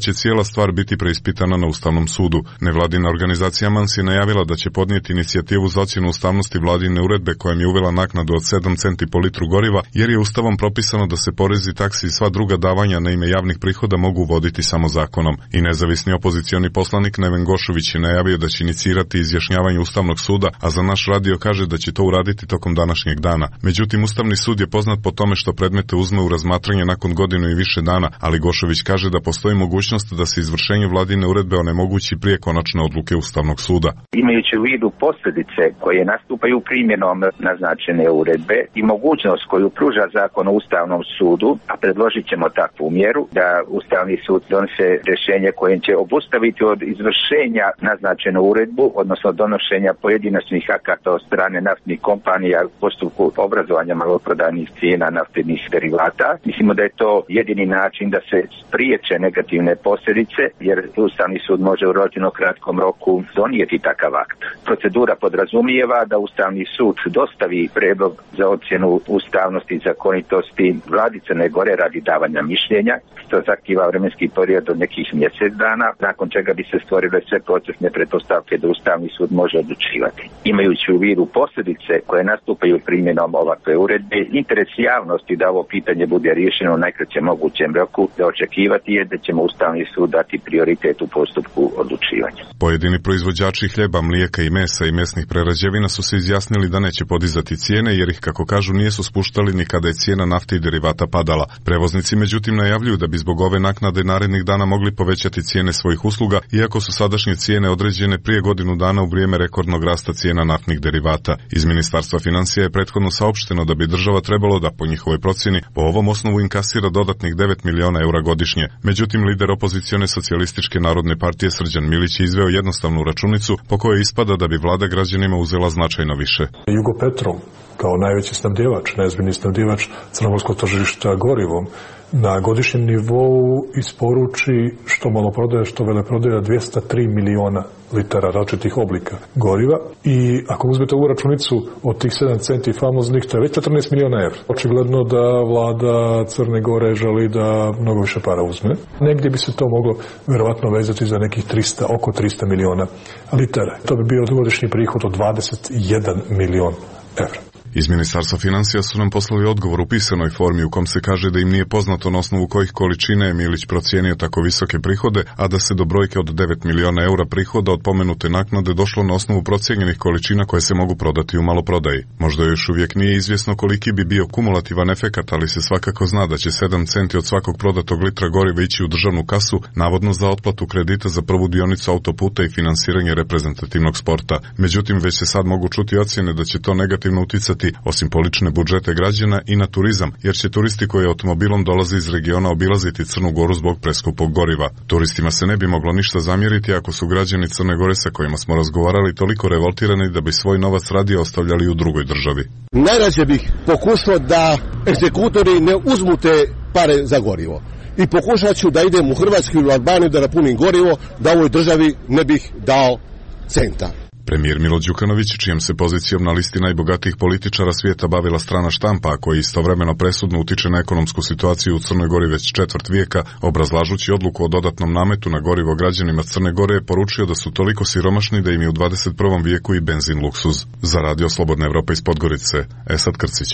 će cijela stvar biti preispitana na Ustavnom sudu. Nevladina organizacija Mans je najavila da će podnijeti inicijativu za ocjenu ustavnosti vladine uredbe kojom je uvela naknadu od sedam centi po litru goriva, jer je Ustavom propisano da se porezi, taksi i sva druga davanja na ime javnih prihoda mogu voditi samo zakonom. I nezavisni opozicioni poslanik Neven Gošović je najavio da će inicirati izjašnjavanje Ustavnog suda, a za naš radio kaže da će to uraditi tokom današnjeg dana. Međutim, Ustavni sud je poznat po tome što predmete uzme u razmatranje nakon godinu i više dana, ali Gošović kaže da postoji mogućnost da se izvršenje vladine uredbe onemogući prije konačne odluke Ustavnog suda. Imajući u vidu posljedice koje nastupaju primjenom naznačene uredbe i mogućnost koju pruža zakon o Ustavnom sudu, a predložit ćemo takvu mjeru da Ustavni sud donese rješenje kojim će obustaviti od izvršenja naznačenu uredbu, odnosno donošenja pojedinačnih akata od strane naftnih kompanija u postupku obrazovanja maloprodajnih cijena naftnih derivata. Mislimo da je to jedini način da se spriječe negativne posljedice, jer Ustavni sud može u relativno kratkom roku donijeti takav akt. Procedura podrazumijeva da Ustavni sud dostavi prijedlog za ocjenu ustavnosti i zakonitosti vladi Crne Gore radi davanja mišljenja, što zahtijeva vremenski period od nekih mjesec dana, nakon čega bi se stvorile sve procesne pretpostavke da Ustavni sud može odlučivati. Imajući u vidu posljedice koje nastupaju primjenom ovakve uredbe, interes javnosti da ovo pitanje bude riješeno u najkraćem mogućem roku, da očekivati je da ćemo Ustavni sud dati prioritet u postupku odlučivanja. Pojedini proizvođači hljeba, mlijeka i mesa i mesnih prerađevina su se izjasnili da neće podizati cijene, jer ih, kako kažu, nisu spuštali ni kada je cijena nafte i derivata padala. Prevoznici međutim najavljuju da bi zbog ove naknade narednih dana mogli povećati cijene svojih usluga, iako su sadašnje cijene određene prije godinu dana u vrijeme rekordnog rasta cijena naftnih derivata. Iz Ministarstva financija je prethodno saopšteno da bi država trebalo da, po njihovoj procjeni, po ovom osnovu inkasira dodatnih devet miliona eura godišnje. Međutim, lider opozicione socijalističke narodne partije Srđan Milić je izveo jednostavnu računicu po kojoj ispada da bi vlada građanima uzela značajno više. Jugopetrol, kao najveći snabdjevač, najozbiljniji snabdjevač crnogorskog tržišta gorivom, na godišnjem nivou isporuči što maloprodaja, što veleprodaja dvjesto tri miliona litara različitih oblika goriva, i ako uzmete ovu računicu od tih sedam centi famoznih, to je već četrnaest miliona evra. Očigledno da vlada Crne Gore želi da mnogo više para uzme. Negdje bi se to moglo verovatno vezati za nekih tristo, oko tristo miliona litara. To bi bio godišnji prihod od dvadeset jedan milion evra. Iz Ministarstva financija su nam poslali odgovor u pisanoj formi u kom se kaže da im nije poznato na osnovu kojih količina je Milić procijenio tako visoke prihode, a da se do brojke od devet miliona eura prihoda od pomenute naknade došlo na osnovu procijenjenih količina koje se mogu prodati u maloprodaji. Možda još uvijek nije izvjesno koliki bi bio kumulativan efekat, ali se svakako zna da će sedam centi od svakog prodatog litra goriva ići u državnu kasu, navodno za otplatu kredita za prvu dionicu autoputa i finansiranje reprezentativnog sporta. Međutim, već se sad mogu čuti ocjene da će to negativno uticati osim po lične budžete građana i na turizam, jer će turisti koji automobilom dolaze iz regiona obilaziti Crnu Goru zbog preskupog goriva. Turistima se ne bi moglo ništa zamjeriti ako su građani Crne Gore sa kojima smo razgovarali toliko revoltirani da bi svoj novac radije ostavljali u drugoj državi. Najrađe bih pokušao da egzekutori ne uzmu te pare za gorivo. I pokušat ću da idem u Hrvatsku ili u Albaniju da napunim gorivo, da ovoj državi ne bih dao centa. Premijer Milo Đukanović, čijem se pozicijom na listi najbogatijih političara svijeta bavila strana štampa, a koji istovremeno presudno utiče na ekonomsku situaciju u Crnoj Gori već četvrt vijeka, obrazlažući odluku o dodatnom nametu na gorivo građanima Crne Gore, je poručio da su toliko siromašni da im je u dvadeset prvom vijeku i benzin luksuz. Za Radio Slobodna Evropa iz Podgorice, Esad Krcić.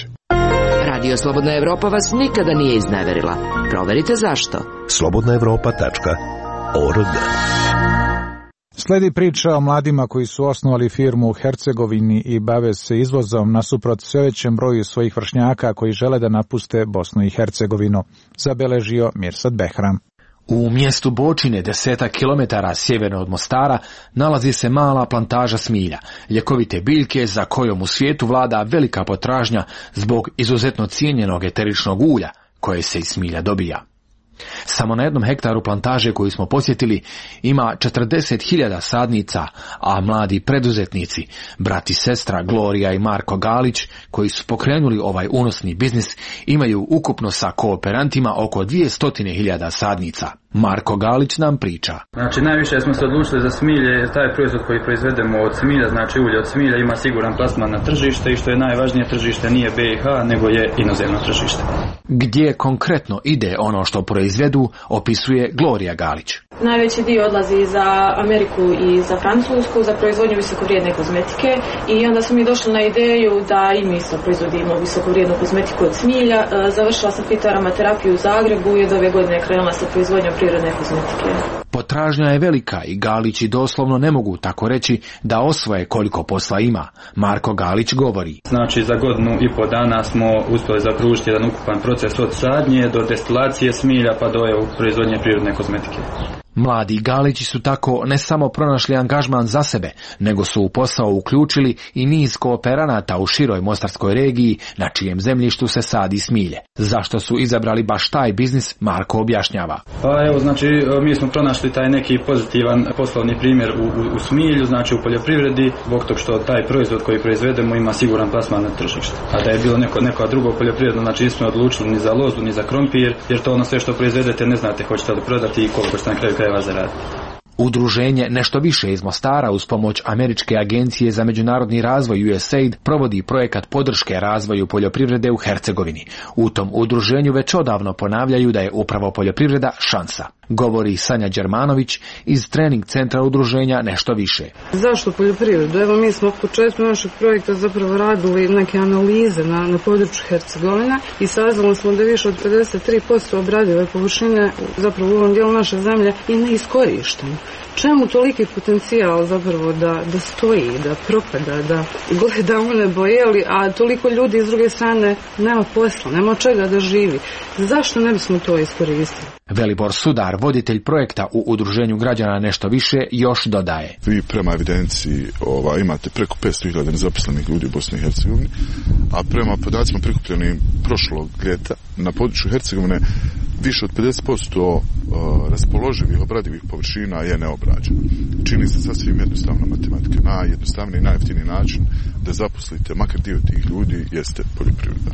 Radio Slobodna Evropa vas nikada nije izneverila. Proverite zašto. slobodna evropa tačka org. Sledi priča o mladima koji su osnovali firmu u Hercegovini i bave se izvozom nasuprot sve većem broju svojih vršnjaka koji žele da napuste Bosnu i Hercegovinu, zabeležio Mirsad Behram. U mjestu Bočine, desetak kilometara sjeverno od Mostara, nalazi se mala plantaža smilja, ljekovite biljke za kojom u svijetu vlada velika potražnja zbog izuzetno cijenjenog eteričnog ulja koje se iz smilja dobija. Samo na jednom hektaru plantaže koju smo posjetili ima četrdeset hiljada sadnica, a mladi preduzetnici, brat i sestra Gloria i Marko Galić, koji su pokrenuli ovaj unosni biznis, imaju ukupno sa kooperantima oko dvjesto hiljada sadnica. Marko Galić nam priča. Znači, najviše smo se odlučili za smilje, taj proizvod koji proizvedemo od smilja, znači ulje od smilja, ima siguran plasman na tržište i što je najvažnije, tržište nije B i H, nego je inozemno tržište. Gdje konkretno ide ono što proizvedu, opisuje Gloria Galić. Najveći dio odlazi za Ameriku i za Francusku, za proizvodnju visokovrijedne kozmetike i onda smo mi došli na ideju da i mi isto proizvodimo visokovrijednu kozmetiku od smilja. Završila sam fitoaromaterapiju u Zagrebu i od ove godine krenula sa proizvodnjom prirodne kozmetike. Potražnja je velika i Galići doslovno ne mogu tako reći da osvoje koliko posla ima. Marko Galić govori. Znači za godinu i po dana smo uspjeli zakružiti jedan ukupan proces od sadnje do destilacije smilja pa do proizvodnje prirodne kozmetike. Mladi Galići su tako ne samo pronašli angažman za sebe, nego su u posao uključili i niz kooperanata u široj mostarskoj regiji na čijem zemljištu se sadi smilje. Zašto su izabrali baš taj biznis, Marko objašnjava. Pa evo, znači mi smo pronašli taj neki pozitivan poslovni primjer u, u, u smilju, znači u poljoprivredi, zbog tog što taj proizvod koji proizvedemo ima siguran plasman na tržište. A da je bilo neko, neko drugo poljoprivredno, znači nismo odlučili ni za lozu, ni za krompir, jer to ono sve što proizvedete ne znate hoćete li prodati i koliko ćete na kraju krajeva zaraditi. Udruženje Nešto više iz Mostara uz pomoć Američke agencije za međunarodni razvoj U S A I D provodi projekat podrške razvoju poljoprivrede u Hercegovini. U tom udruženju već odavno ponavljaju da je upravo poljoprivreda šansa. Govori Sanja Đermanović iz trening centra udruženja Nešto više. Zašto poljoprivredu? Evo mi smo u početku našeg projekta zapravo radili neke analize na, na području Hercegovine i saznali smo da više od pedeset tri posto obradive površine zapravo u ovom dijelu naše zemlje i neiskorišteno. Čemu toliki potencijal zapravo da, da stoji, da propada, da gleda u nebo, jeli, a toliko ljudi s druge strane nema posla, nema od čega da živi. Zašto ne bismo to iskoristili? Velibor Sudar, voditelj projekta u udruženju građana Nešto više, još dodaje. Vi prema evidenciji ova, imate preko petsto hiljada nezaposlenih ljudi u Bosni i Hercegovini, a prema podacima prikupljenim prošlog ljeta na području Hercegovine više od pedeset posto raspoloživih obradivih površina je neobrađeno. Čini se sasvim jednostavna matematika. Najjednostavniji i najjeftiniji način da zaposlite makar dio tih ljudi jeste poljoprivreda.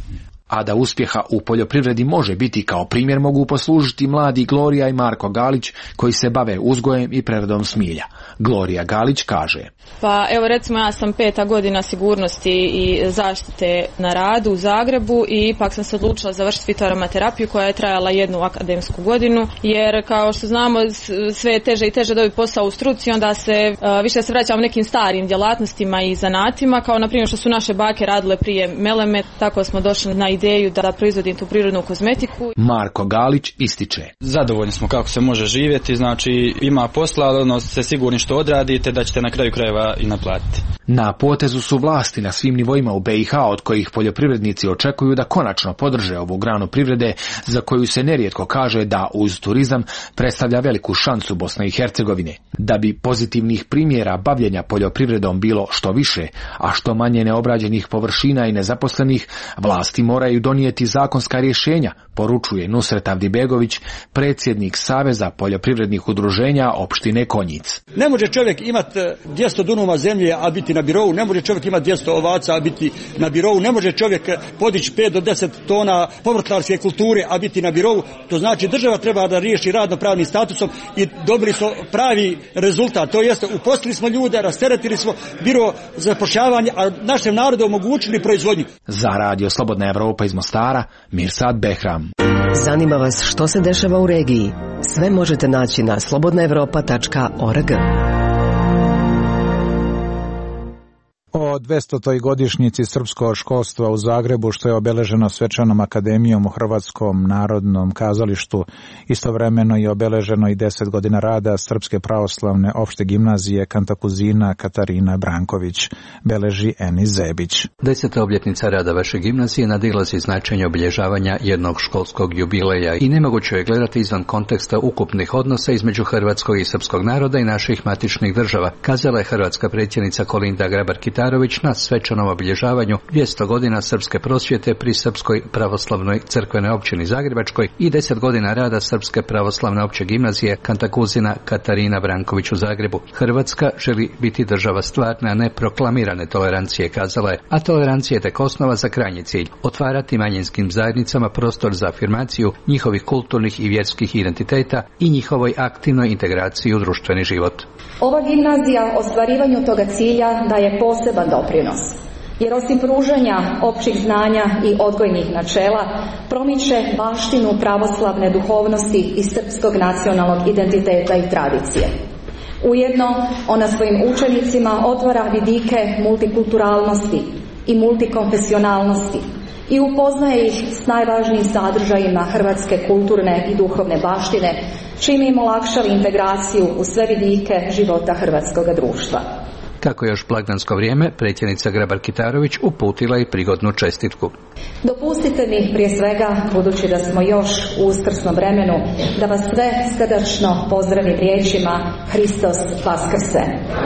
A da uspjeha u poljoprivredi može biti kao primjer mogu poslužiti mladi Gloria i Marko Galić koji se bave uzgojem i preradom smilja. Gloria Galić kaže. Pa evo recimo ja sam peta godina sigurnosti i zaštite na radu u Zagrebu i ipak sam se odlučila završiti fitoaromaterapiju koja je trajala jednu akademsku godinu jer kao što znamo sve je teže i teže dobiti posao u struci, onda se uh, više se vraćamo nekim starim djelatnostima i zanatima kao na primjer što su naše bake radile prije meleme, tako smo došli na ideju da proizvodim tu prirodnu kozmetiku. Marko Galić ističe. Zadovoljni smo kako se može živjeti, znači ima posla, ali ono ste sigurni što odradite da ćete na kraju krajeva i naplatiti. Na potezu su vlasti na svim nivoima u B i H od kojih poljoprivrednici očekuju da konačno podrže ovu granu privrede za koju se nerijetko kaže da uz turizam predstavlja veliku šansu Bosne i Hercegovine. Da bi pozitivnih primjera bavljenja poljoprivredom bilo što više, a što manje neobrađenih površina i nezaposlenih, vlasti moraju donijeti zakonska rješenja, poručuje Nusret Avdibegović, predsjednik Saveza poljoprivrednih udruženja opštine Konjic. Ne može čovjek imati dvjesto dunuma zemlje, a biti na birovu, ne može čovjek imati dvjesto ovaca, a biti na birovu, ne može čovjek podići pet do deset tona povrtlarske kulture, a biti na birovu. To znači država treba da riješi radno-pravnim statusom i dobili smo pravi rezultat. To jeste, uposlili smo ljude, rasteretili smo biro za zapošljavanje, a našem narodu omogućili proizvodnju. Za Radio Slobodna Evropa iz Mostara, Mirsad Behram. Zanima vas što se dešava u regiji? Sve možete naći na slobodna evropa tačka org. O dvestotoj godišnjici srpskog školstva u Zagrebu, što je obeleženo svečanom akademijom u Hrvatskom narodnom kazalištu, istovremeno je obeleženo i deset godina rada Srpske pravoslavne opšte gimnazije Kantakuzina Katarina Branković, beleži Eni Zebić. Deseta obljetnica rada vaše gimnazije nadilazi značenje obilježavanja jednog školskog jubileja i nemoguće je gledati izvan konteksta ukupnih odnosa između hrvatskog i srpskog naroda i naših matičnih država, kazala je hrvatska predsjednica Kolinda Grabar-Kitarović na svečanom obilježavanju dvjesto godina srpske prosvjete pri Srpskoj pravoslavnoj crkvenoj općini Zagrebačkoj i deset godina rada Srpske pravoslavne opće gimnazije Kantakuzina Katarina Branković u Zagrebu. Hrvatska želi biti država stvarne, a ne proklamirane tolerancije, kazala je, a tolerancija je tek osnova za krajnji cilj, otvarati manjinskim zajednicama prostor za afirmaciju njihovih kulturnih i vjerskih identiteta i njihovoj aktivnoj integraciji u društveni život. Ova gimnazija ostvarivanju toga cilja daje poseban doprinos. Jer osim pružanja općih znanja i odgojnih načela, promiče baštinu pravoslavne duhovnosti i srpskog nacionalnog identiteta i tradicije. Ujedno, ona svojim učenicima otvara vidike multikulturalnosti i multikonfesionalnosti i upoznaje ih s najvažnijim sadržajima hrvatske kulturne i duhovne baštine, čime im olakšava integraciju u sve vidike života hrvatskog društva. Kako je još blagdansko vrijeme, predsjednica Grabar-Kitarović uputila i prigodnu čestitku. Dopustite mi prije svega, budući da smo još u uskrsnom vremenu, da vas sve srdačno pozdravim riječima Hristos Vaskrse,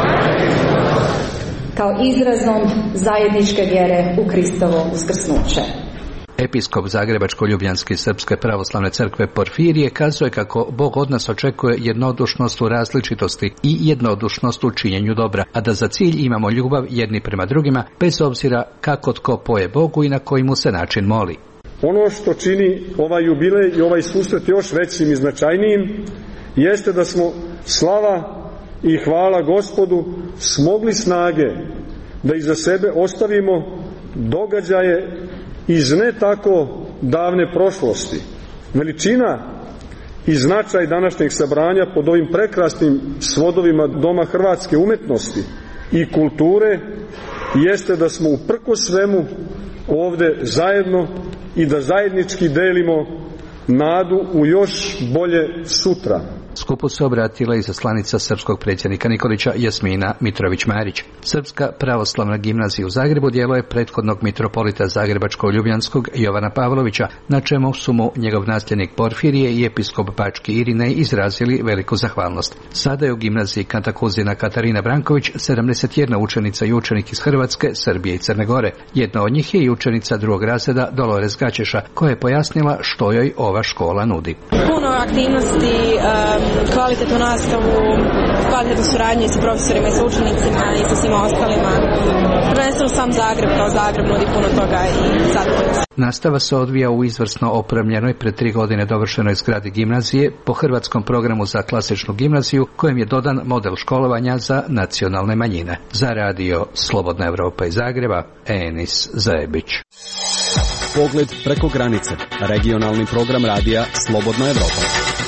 kao izrazom zajedničke vjere u Kristovo uskrsnuće. Episkop Zagrebačko-ljubljanski Srpske pravoslavne crkve Porfirije kazuje kako Bog od nas očekuje jednodušnost u različitosti i jednodušnost u činjenju dobra, a da za cilj imamo ljubav jedni prema drugima, bez obzira kako tko poje Bogu i na koji mu se način moli. Ono što čini ovaj jubilej i ovaj susret još većim i značajnijim jeste da smo, slava i hvala Gospodu, smogli snage da iza sebe ostavimo događaje iz ne tako davne prošlosti. Veličina i značaj današnjeg sabranja pod ovim prekrasnim svodovima Doma hrvatske umetnosti i kulture jeste da smo uprkos svemu ovde zajedno i da zajednički delimo nadu u još bolje sutra. Skupu se obratila i zaslanica srpskog predsjednika Nikolića Jasmina Mitrović-Marić. Srpska pravoslavna gimnazija u Zagrebu djeluje prethodnog mitropolita Zagrebačko-Ljubljanskog Jovana Pavlovića, na čemu su mu njegov nasljednik Porfirije i episkop Bački Irinej izrazili veliku zahvalnost. Sada je u gimnaziji Kantakuzina Katarina Branković sedamdeset jedna učenica i učenik iz Hrvatske, Srbije i Crne Gore. Jedna od njih je i učenica drugog razreda Dolores Gačeša, koja je pojasnila što joj ova škola nudi. Puno aktivnosti, kvalitetnu nastavu, kvalitetnu suradnju sa profesorima i sa učenicima i sa svima ostalima. Prvenstveno sam Zagreb kao Zagreb nudi puno toga i zadovoljno sam. Nastava se odvija u izvrsno opremljenoj, pred tri godine dovršenoj zgradi gimnazije po hrvatskom programu za klasičnu gimnaziju, kojem je dodan model školovanja za nacionalne manjine. Za radio Slobodna Evropa iz Zagreba, Enis Zajebić. Pogled preko granice. Regionalni program radija Slobodna Evropa.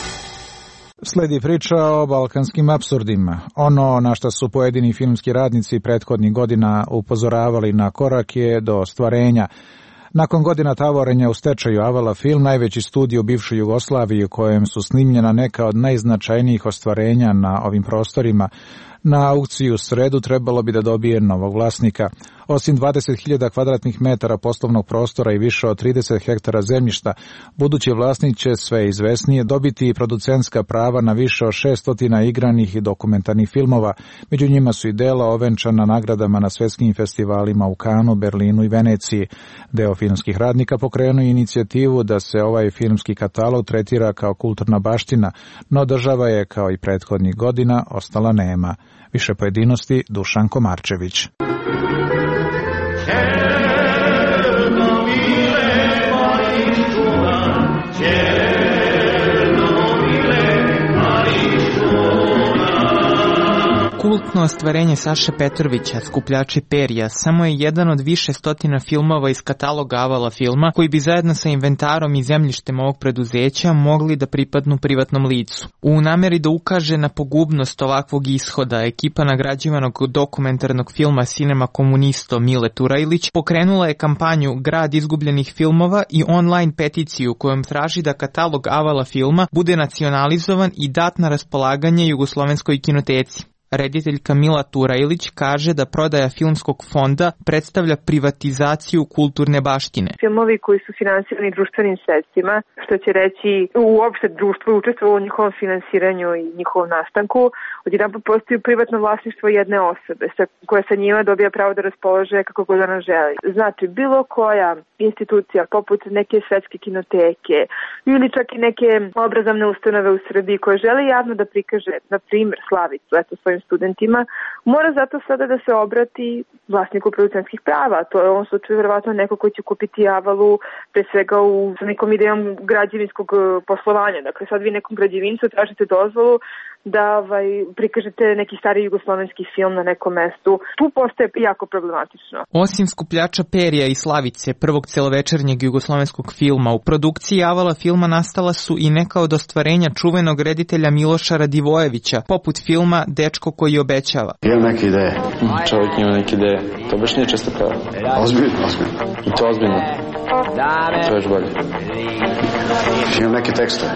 Sledi priča o balkanskim apsurdima. Ono na što su pojedini filmski radnici prethodnih godina upozoravali na korak je do ostvarenja. Nakon godina tavorenja u stečaju Avala Film, najveći studio u bivšoj Jugoslaviji u kojem su snimljena neka od najznačajnijih ostvarenja na ovim prostorima, na aukciju u sredu trebalo bi da dobije novog vlasnika. Osim dvadeset hiljada kvadratnih metara poslovnog prostora i više od trideset hektara zemljišta, budući vlasnik će sve izvesnije dobiti producentska prava na više od šesto igranih i dokumentarnih filmova. Među njima su i dela ovenčana nagradama na svetskim festivalima u Kanu, Berlinu i Veneciji. Deo filmskih radnika pokrenuo inicijativu da se ovaj filmski katalog tretira kao kulturna baština, no država je, kao i prethodnih godina, ostala nema. Više pojedinosti Dušan Komarčević. Kultno ostvarenje Saše Petrovića, Skupljači perja, samo je jedan od više stotina filmova iz kataloga Avala Filma, koji bi zajedno sa inventarom i zemljištem ovog preduzeća mogli da pripadnu privatnom licu. U nameri da ukaže na pogubnost ovakvog ishoda, ekipa nagrađivanog dokumentarnog filma Cinema Komunisto Mile Turajlić pokrenula je kampanju Grad izgubljenih filmova i online peticiju kojom traži da katalog Avala Filma bude nacionalizovan i dat na raspolaganje Jugoslovenskoj kinoteci. Rediteljka Mila Turajlić kaže da prodaja filmskog fonda predstavlja privatizaciju kulturne baštine. Filmovi koji su finansirani društvenim sredstvima, što će reći uopšte društvo učestvovalo u njihovom finansiranju i njihovom nastanku, odjedanput postaju privatno vlasništvo jedne osobe koja sa njima dobija pravo da raspolaže kako god ona želi. Znači, bilo koja institucija poput neke svetske kinoteke ili čak i neke obrazovne ustanove u Srbiji koje žele javno da prikaže, na primjer, Slavicu, eto, svojim studentima, mora zato sada da se obrati vlasniku producentskih prava. To je u ovom slučaju verovatno neko koji će kupiti Avalu pre svega u, sa nekom idejom građevinskog poslovanja. Dakle, sad vi nekom građevincu tražite dozvolu da ovaj, prikažete neki stari jugoslovenski film na nekom mestu. Tu postaje jako problematično. Osim skupljača perja i Slavice, prvog celovečernjeg jugoslovenskog filma, u produkciji Avala filma nastala su i neka od ostvarenja čuvenog reditelja Miloša Radivojevića, poput filma Dečko koji obećava. Imam neke ideje. Čovjek ima neke ideje. To baš nije često kao. Ozbiljno, ozbiljno. I to ozbiljno. To je još bolje. Imam neke tekstove.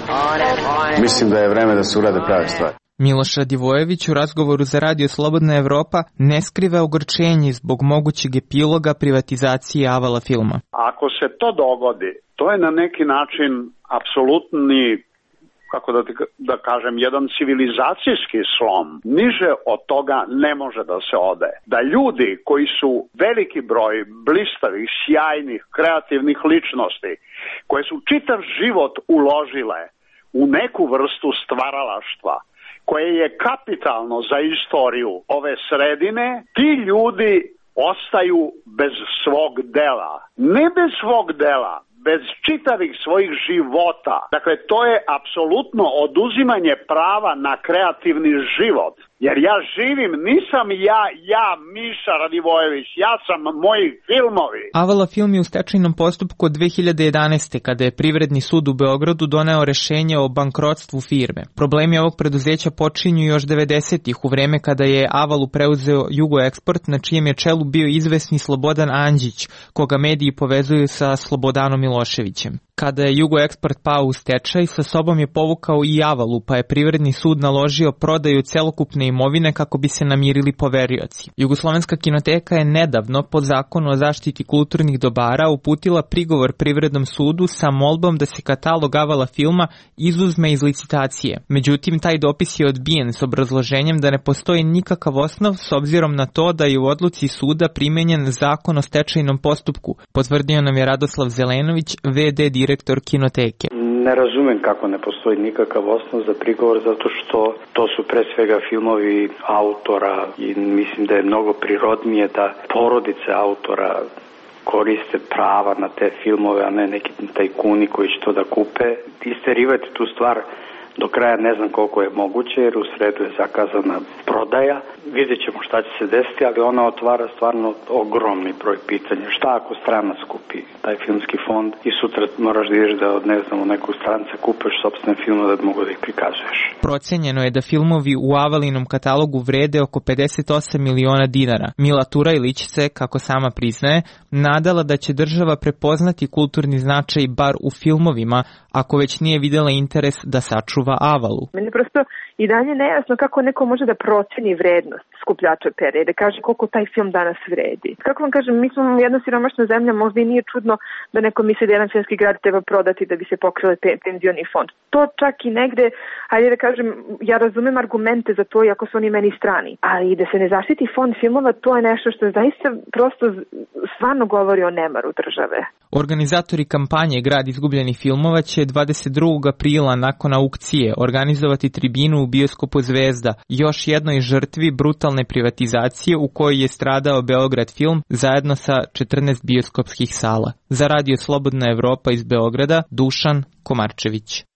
Mislim da je vreme da se urade prave stvari. Miloš Radivojević u razgovoru za Radio Slobodna Evropa ne skriva ogorčenje zbog mogućeg epiloga privatizacije Avala filma. Ako se to dogodi, to je na neki način apsolutni, kako da, da kažem, jedan civilizacijski slom. Niže od toga ne može da se ode. Da ljudi koji su veliki broj blistavih, sjajnih, kreativnih ličnosti, koje su čitav život uložile u neku vrstu stvaralaštva, koje je kapitalno za istoriju ove sredine, ti ljudi ostaju bez svog dela. Ne bez svog dela, bez čitavih svojih života. Dakle, to je apsolutno oduzimanje prava na kreativni život. Jer ja živim, nisam ja, ja, Miša Radivojević, ja sam moji filmovi. Avala film je u stečajnom postupku od dve hiljade jedanaeste. kada je Privredni sud u Beogradu doneo rešenje o bankrotstvu firme. Problemi ovog preduzeća počinju još devedesetih u vreme kada je Avalu preuzeo Jugoeksport, na čijem je čelu bio izvesni Slobodan Anđić, koga mediji povezuju sa Slobodanom Miloševićem. Kada je Jugoeksport pao u stečaj, sa sobom je povukao i Avalu, pa je Privredni sud naložio prodaju celokupne imovine kako bi se namirili poverioci. Jugoslovenska kinoteka je nedavno, po zakonu o zaštiti kulturnih dobara, uputila prigovor Privrednom sudu sa molbom da se katalog Avala filma izuzme iz licitacije. Međutim, taj dopis je odbijen s obrazloženjem da ne postoji nikakav osnov s obzirom na to da je u odluci suda primenjen zakon o stečajnom postupku, potvrdio nam je Radoslav Zelenović, ve de direktor kinoteke. Ne razumem kako ne postoji nikakav osnov za prigovor, zato što to su pre svega filmovi autora i mislim da je mnogo prirodnije da porodice autora koriste prava na te filmove, a ne neki tajkuni koji će to da kupe. Isterivati tu stvar do kraja ne znam koliko je moguće, jer u sredu je zakazana prodaja. Vidjet ćemo šta će se desiti, ali ona otvara stvarno ogromni broj pitanja. Šta ako stranac kupi taj filmski fond i sutra moraš da ideš da, ne znam, u neku stranca kupeš sopstvene filmove da mogu da ih prikazuješ. Procenjeno je da filmovi u Avalinom katalogu vrede oko pedeset osam miliona dinara. Mila Turajlić se, kako sama priznaje, nadala da će država prepoznati kulturni značaj bar u filmovima, ako već nije videla interes da sačuva Avalu. Meni prosto i dalje nejasno kako neko može da proceni vrednost skupljača perja i da kaže koliko taj film danas vredi. Kako vam kažem, mi smo jedna siromašna zemlja, možda i nije čudno da neko misli da jedan filmski grad treba prodati da bi se pokrile penzioni fond. To čak i negde, hajde da kažem, ja razumem argumente za to, iako su oni meni strani, ali da se ne zaštiti fond filmova, to je nešto što zaista prosto stvarno govori o nemaru države. Organizatori kampanje Grad izgubljenih filmova će dvadeset drugog aprila nakon aukcije organizovati tribinu u bioskopu Zvezda, još jednoj žrtvi brutalne privatizacije u kojoj je stradao Beograd film zajedno sa četrnaest bioskopskih sala. Za Radio Slobodna Evropa iz Beograda, Dušan Komarčević.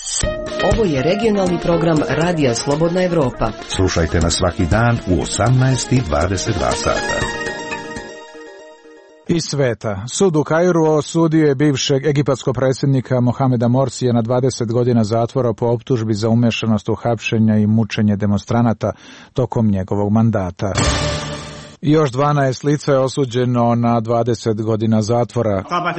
Ovo je regionalni program Radija Slobodna Evropa. Slušajte nas svaki dan u osamnaest i dvadeset dva sata. Iz sveta. Sud u Kairu osudio je bivšeg egipatskog predsjednika Mohameda Morsija na dvadeset godina zatvora po optužbi za umešanost u hapšenja i mučenje demonstranata tokom njegovog mandata. Još dvanaest lica je osuđeno na dvadeset godina zatvora.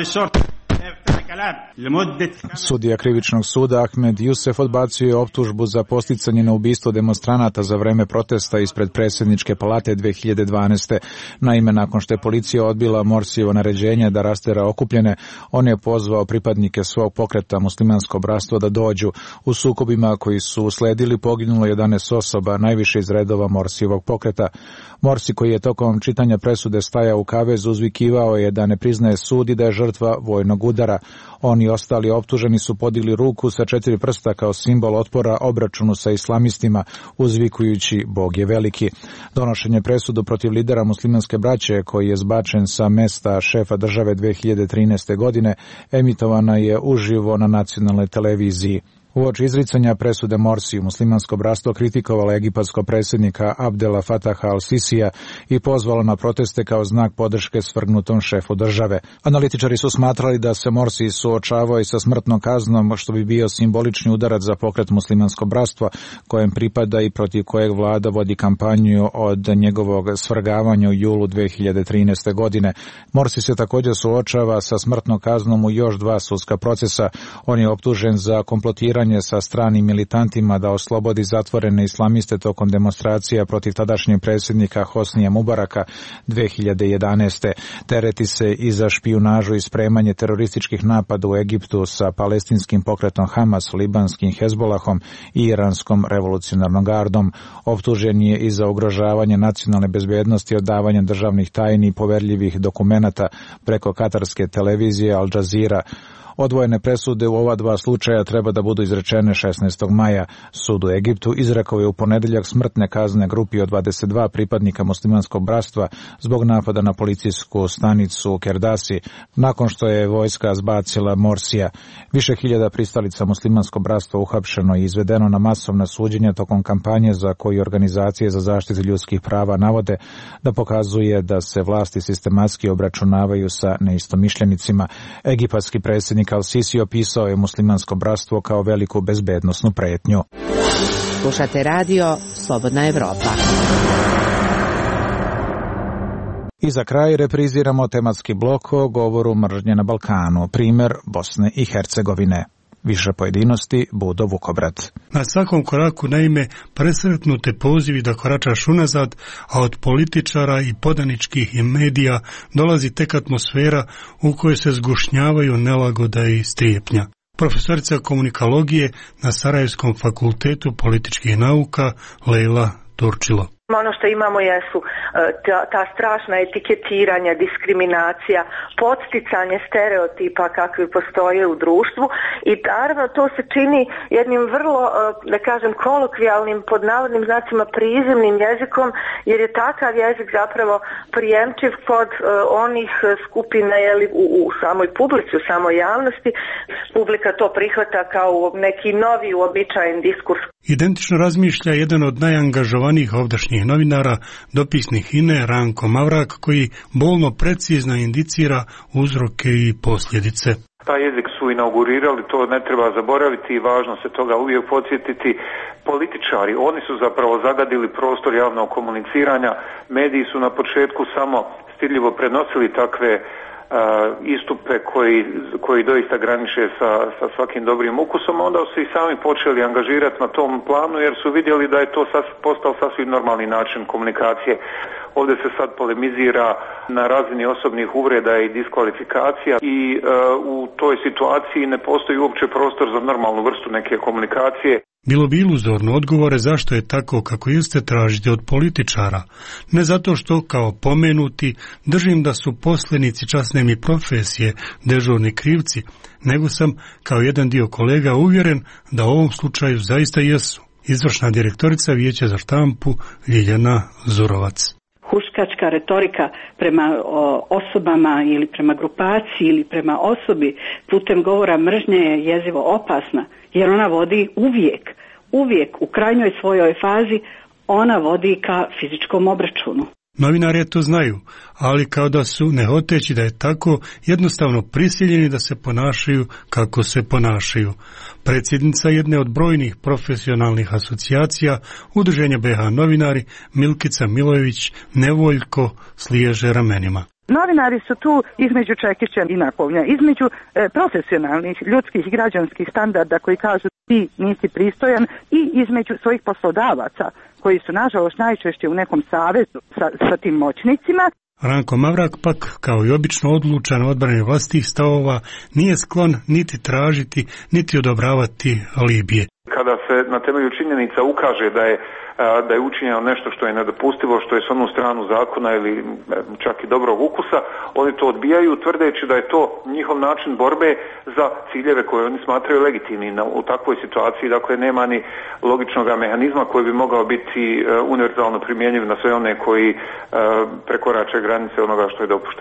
Sudija krivičnog suda Ahmed Jusef odbacio je optužbu za posticanje na ubistvo demonstranata za vreme protesta ispred predsjedničke palate dve hiljade dvanaeste. Naime, nakon što je policija odbila Morsijevo naređenje da rastera okupljene, on je pozvao pripadnike svog pokreta Muslimansko bratstvo da dođu. U sukobima koji su usledili poginulo jedanaest osoba, najviše iz redova Morsijevog pokreta. Morsi, koji je tokom čitanja presude stajao u kavezu, uzvikivao je da ne priznaje sud i da je žrtva vojnog udara. Oni i ostali optuženi su podigli ruku sa četiri prsta kao simbol otpora obračunu sa islamistima, uzvikujući Bog je veliki. Donošenje presudu protiv lidera muslimanske braće, koji je zbačen sa mesta šefa države dve hiljade trinaeste godine, emitovana je uživo na nacionalnoj televiziji. Uoči izricanja presude Morsiju, muslimansko bratstvo kritikovalo egipatsko predsjednika Abdela Fataha al-Sisija i pozvalo na proteste kao znak podrške svrgnutom šefu države. Analitičari su smatrali da se Morsi suočavao i sa smrtnom kaznom, što bi bio simbolični udarac za pokret muslimansko bratstva, kojem pripada i protiv kojeg vlada vodi kampanju od njegovog svrgavanja u julu dve hiljade trinaeste. godine. Morsi se također suočava sa smrtnom kaznom u još dva sudska procesa. On je optužen za komplotiranje sa stranim militantima da oslobodi zatvorene islamiste tokom demonstracija protiv tadašnjeg predsjednika Hosnija Mubaraka dve hiljade jedanaeste. Tereti se i za špijunažu i spremanje terorističkih napada u Egiptu sa palestinskim pokretom Hamas, libanskim Hezbolahom i iranskom revolucionarnom gardom. Optužen je i za ugrožavanje nacionalne bezbednosti, odavanje državnih tajni i poverljivih dokumenata preko katarske televizije Al Jazeera. Odvojene presude u ova dva slučaja treba da budu izrečene šesnaestog maja. Sud u Egiptu izrekao je u ponedeljak smrtne kazne grupi od dvadeset dva pripadnika muslimanskog bratstva zbog napada na policijsku stanicu u Kerdasi, nakon što je vojska zbacila Morsija. Više hiljada pristalica muslimanskog bratstva uhapšeno i izvedeno na masovna suđenja tokom kampanje za koju organizacije za zaštitu ljudskih prava navode da pokazuje da se vlasti sistematski obračunavaju sa neistomišljenicima. Egipatski predsjednik Al-Sisi opisao je muslimansko bratstvo kao veliku bezbednosnu pretnju. Slušate radio Slobodna Evropa. I za kraj repriziramo tematski blok o govoru mržnje na Balkanu, primjer Bosne i Hercegovine. Više pojedinosti, Budo Vukobrat. Na svakom koraku, naime, presretnute pozivi da koračaš unazad, a od političara i podaničkih i medija dolazi tek atmosfera u kojoj se zgušnjavaju nelagoda i strijepnja. Profesorica komunikologije na Sarajevskom fakultetu političkih nauka Lejla Turčilo. Ono što imamo jesu ta, ta strašna etiketiranja, diskriminacija, podsticanje stereotipa kakvi postoje u društvu i naravno to se čini jednim vrlo, da kažem, kolokvijalnim, pod navodnim znacima prizemnim jezikom, jer je takav jezik zapravo prijemčiv kod onih skupina jeli, u, u samoj publici, u samoj javnosti. Publika to prihvata kao neki novi uobičajen diskurs. Identično razmišlja jedan od najangažovanijih ovdašnjih novinara, dopisnik I N E Ranko Mavrak, koji bolno precizno indicira uzroke i posljedice. Taj jezik su inaugurirali, to ne treba zaboraviti i važno se toga uvijek podsjetiti. Političari, oni su zapravo zagadili prostor javnog komuniciranja, mediji su na početku samo stidljivo prenosili takve Uh, istupe koji, koji doista graniče sa, sa svakim dobrim ukusom, onda su i sami počeli angažirati na tom planu jer su vidjeli da je to sas, postao sasvim normalni način komunikacije. Ovdje se sad polemizira na razini osobnih uvreda i diskvalifikacija i uh, u toj situaciji ne postoji uopće prostor za normalnu vrstu neke komunikacije. Bilo bi iluzorno odgovore zašto je tako kako jeste tražiti od političara. Ne zato što, kao pomenuti, držim da su poslenici časne mi profesije dežurni krivci, nego sam, kao jedan dio kolega, uvjeren da u ovom slučaju zaista jesu. Izvršna direktorica Vijeća za štampu Ljiljana Zurovac. Huškačka retorika prema o, osobama ili prema grupaciji ili prema osobi putem govora mržnje je jezivo opasna, jer ona vodi uvijek, uvijek u krajnjoj svojoj fazi, ona vodi ka fizičkom obračunu. Novinari to znaju, ali kao da su, ne hoteći da je tako, jednostavno prisiljeni da se ponašaju kako se ponašaju. Predsjednica jedne od brojnih profesionalnih asocijacija Udruženja B H Novinari, Milkica Milojević, nevoljko sliježe ramenima. Novinari su tu između čekića i nakovnja, između e, profesionalnih, ljudskih i građanskih standarda koji kažu ti nisi pristojan i između svojih poslodavaca koji su nažalost najčešće u nekom savezu sa, sa tim moćnicima. Ranko Mavrak pak, kao i obično odlučan odbrane vlastih stavova, nije sklon niti tražiti, niti odobravati alibije. Kada se na temelju činjenica ukaže da je da je učinjeno nešto što je nedopustivo, što je s onu stranu zakona ili čak i dobrog ukusa, oni to odbijaju tvrdeći da je to njihov način borbe za ciljeve koje oni smatraju legitimni. U takvoj situaciji, dakle, nema ni logičnog mehanizma koji bi mogao biti univerzalno primjenjiv na sve one koji prekorače granice onoga što je dopušteno.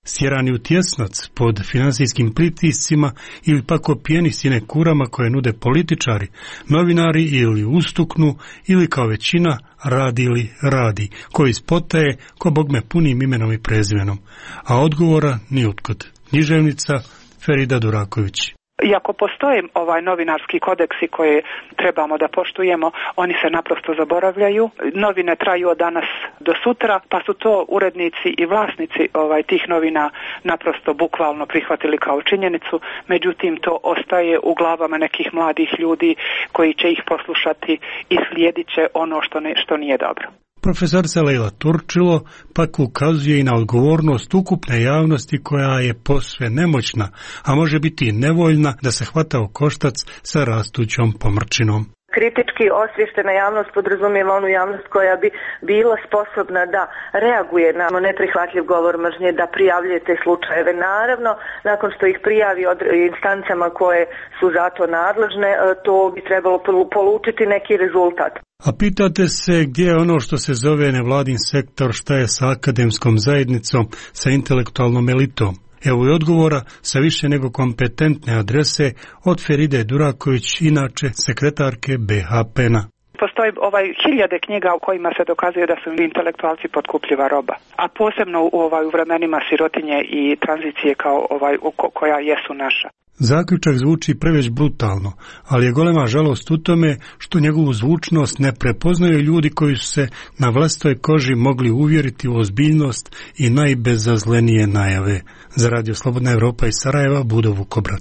Stjerani u tjesnac pod finansijskim pritiscima ili pak opijeni sinekurama koje nude političari, novinari ili ustuknu ili kao većina radi ili radi, koji spotaje ko bogme punim imenom i prezimenom, a odgovora ni utkud. Književnica Ferida Duraković. Iako postoje ovaj novinarski kodeksi koje trebamo da poštujemo, oni se naprosto zaboravljaju. Novine traju od danas do sutra, pa su to urednici i vlasnici ovaj tih novina naprosto bukvalno prihvatili kao činjenicu. Međutim, to ostaje u glavama nekih mladih ljudi koji će ih poslušati i slijedit će ono što, ne, što nije dobro. Profesorica Lejla Turčilo pak ukazuje i na odgovornost ukupne javnosti koja je posve nemoćna, a može biti nevoljna da se hvata u koštac sa rastućom pomrčinom. Kritički osvještena javnost podrazumijeva onu javnost koja bi bila sposobna da reaguje na neprihvatljiv govor mržnje, da prijavljuje te slučajeve. Naravno, nakon što ih prijavi od instancama koje su za to nadležne, to bi trebalo polučiti neki rezultat. A pitate se gdje je ono što se zove nevladin sektor, šta je sa akademskom zajednicom, sa intelektualnom elitom? Evo i odgovora sa više nego kompetentne adrese od Feride Duraković, inače sekretarke B H P-a. Postoji ovaj hiljade knjiga u kojima se dokazuje da su intelektualci potkupljiva roba, a posebno u ovaj u vremenima sirotinje i tranzicije kao ovaj koja jesu naša. Zaključak zvuči preveć brutalno, ali je golema žalost u tome što njegovu zvučnost ne prepoznaju ljudi koji su se na vlastitoj koži mogli uvjeriti u ozbiljnost i najbezazlenije najave. Za Radio Slobodna Evropa iz Sarajeva, Budo Vukobrat.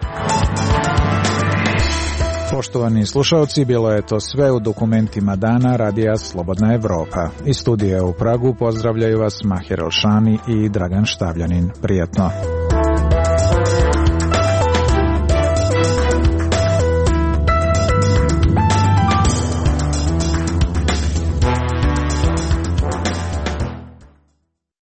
Poštovani slušalci, bilo je to sve u dokumentima dana Radija Slobodna Evropa. Iz studija u Pragu pozdravljaju vas Mahir Elšani i Dragan Štavljanin. Prijatno.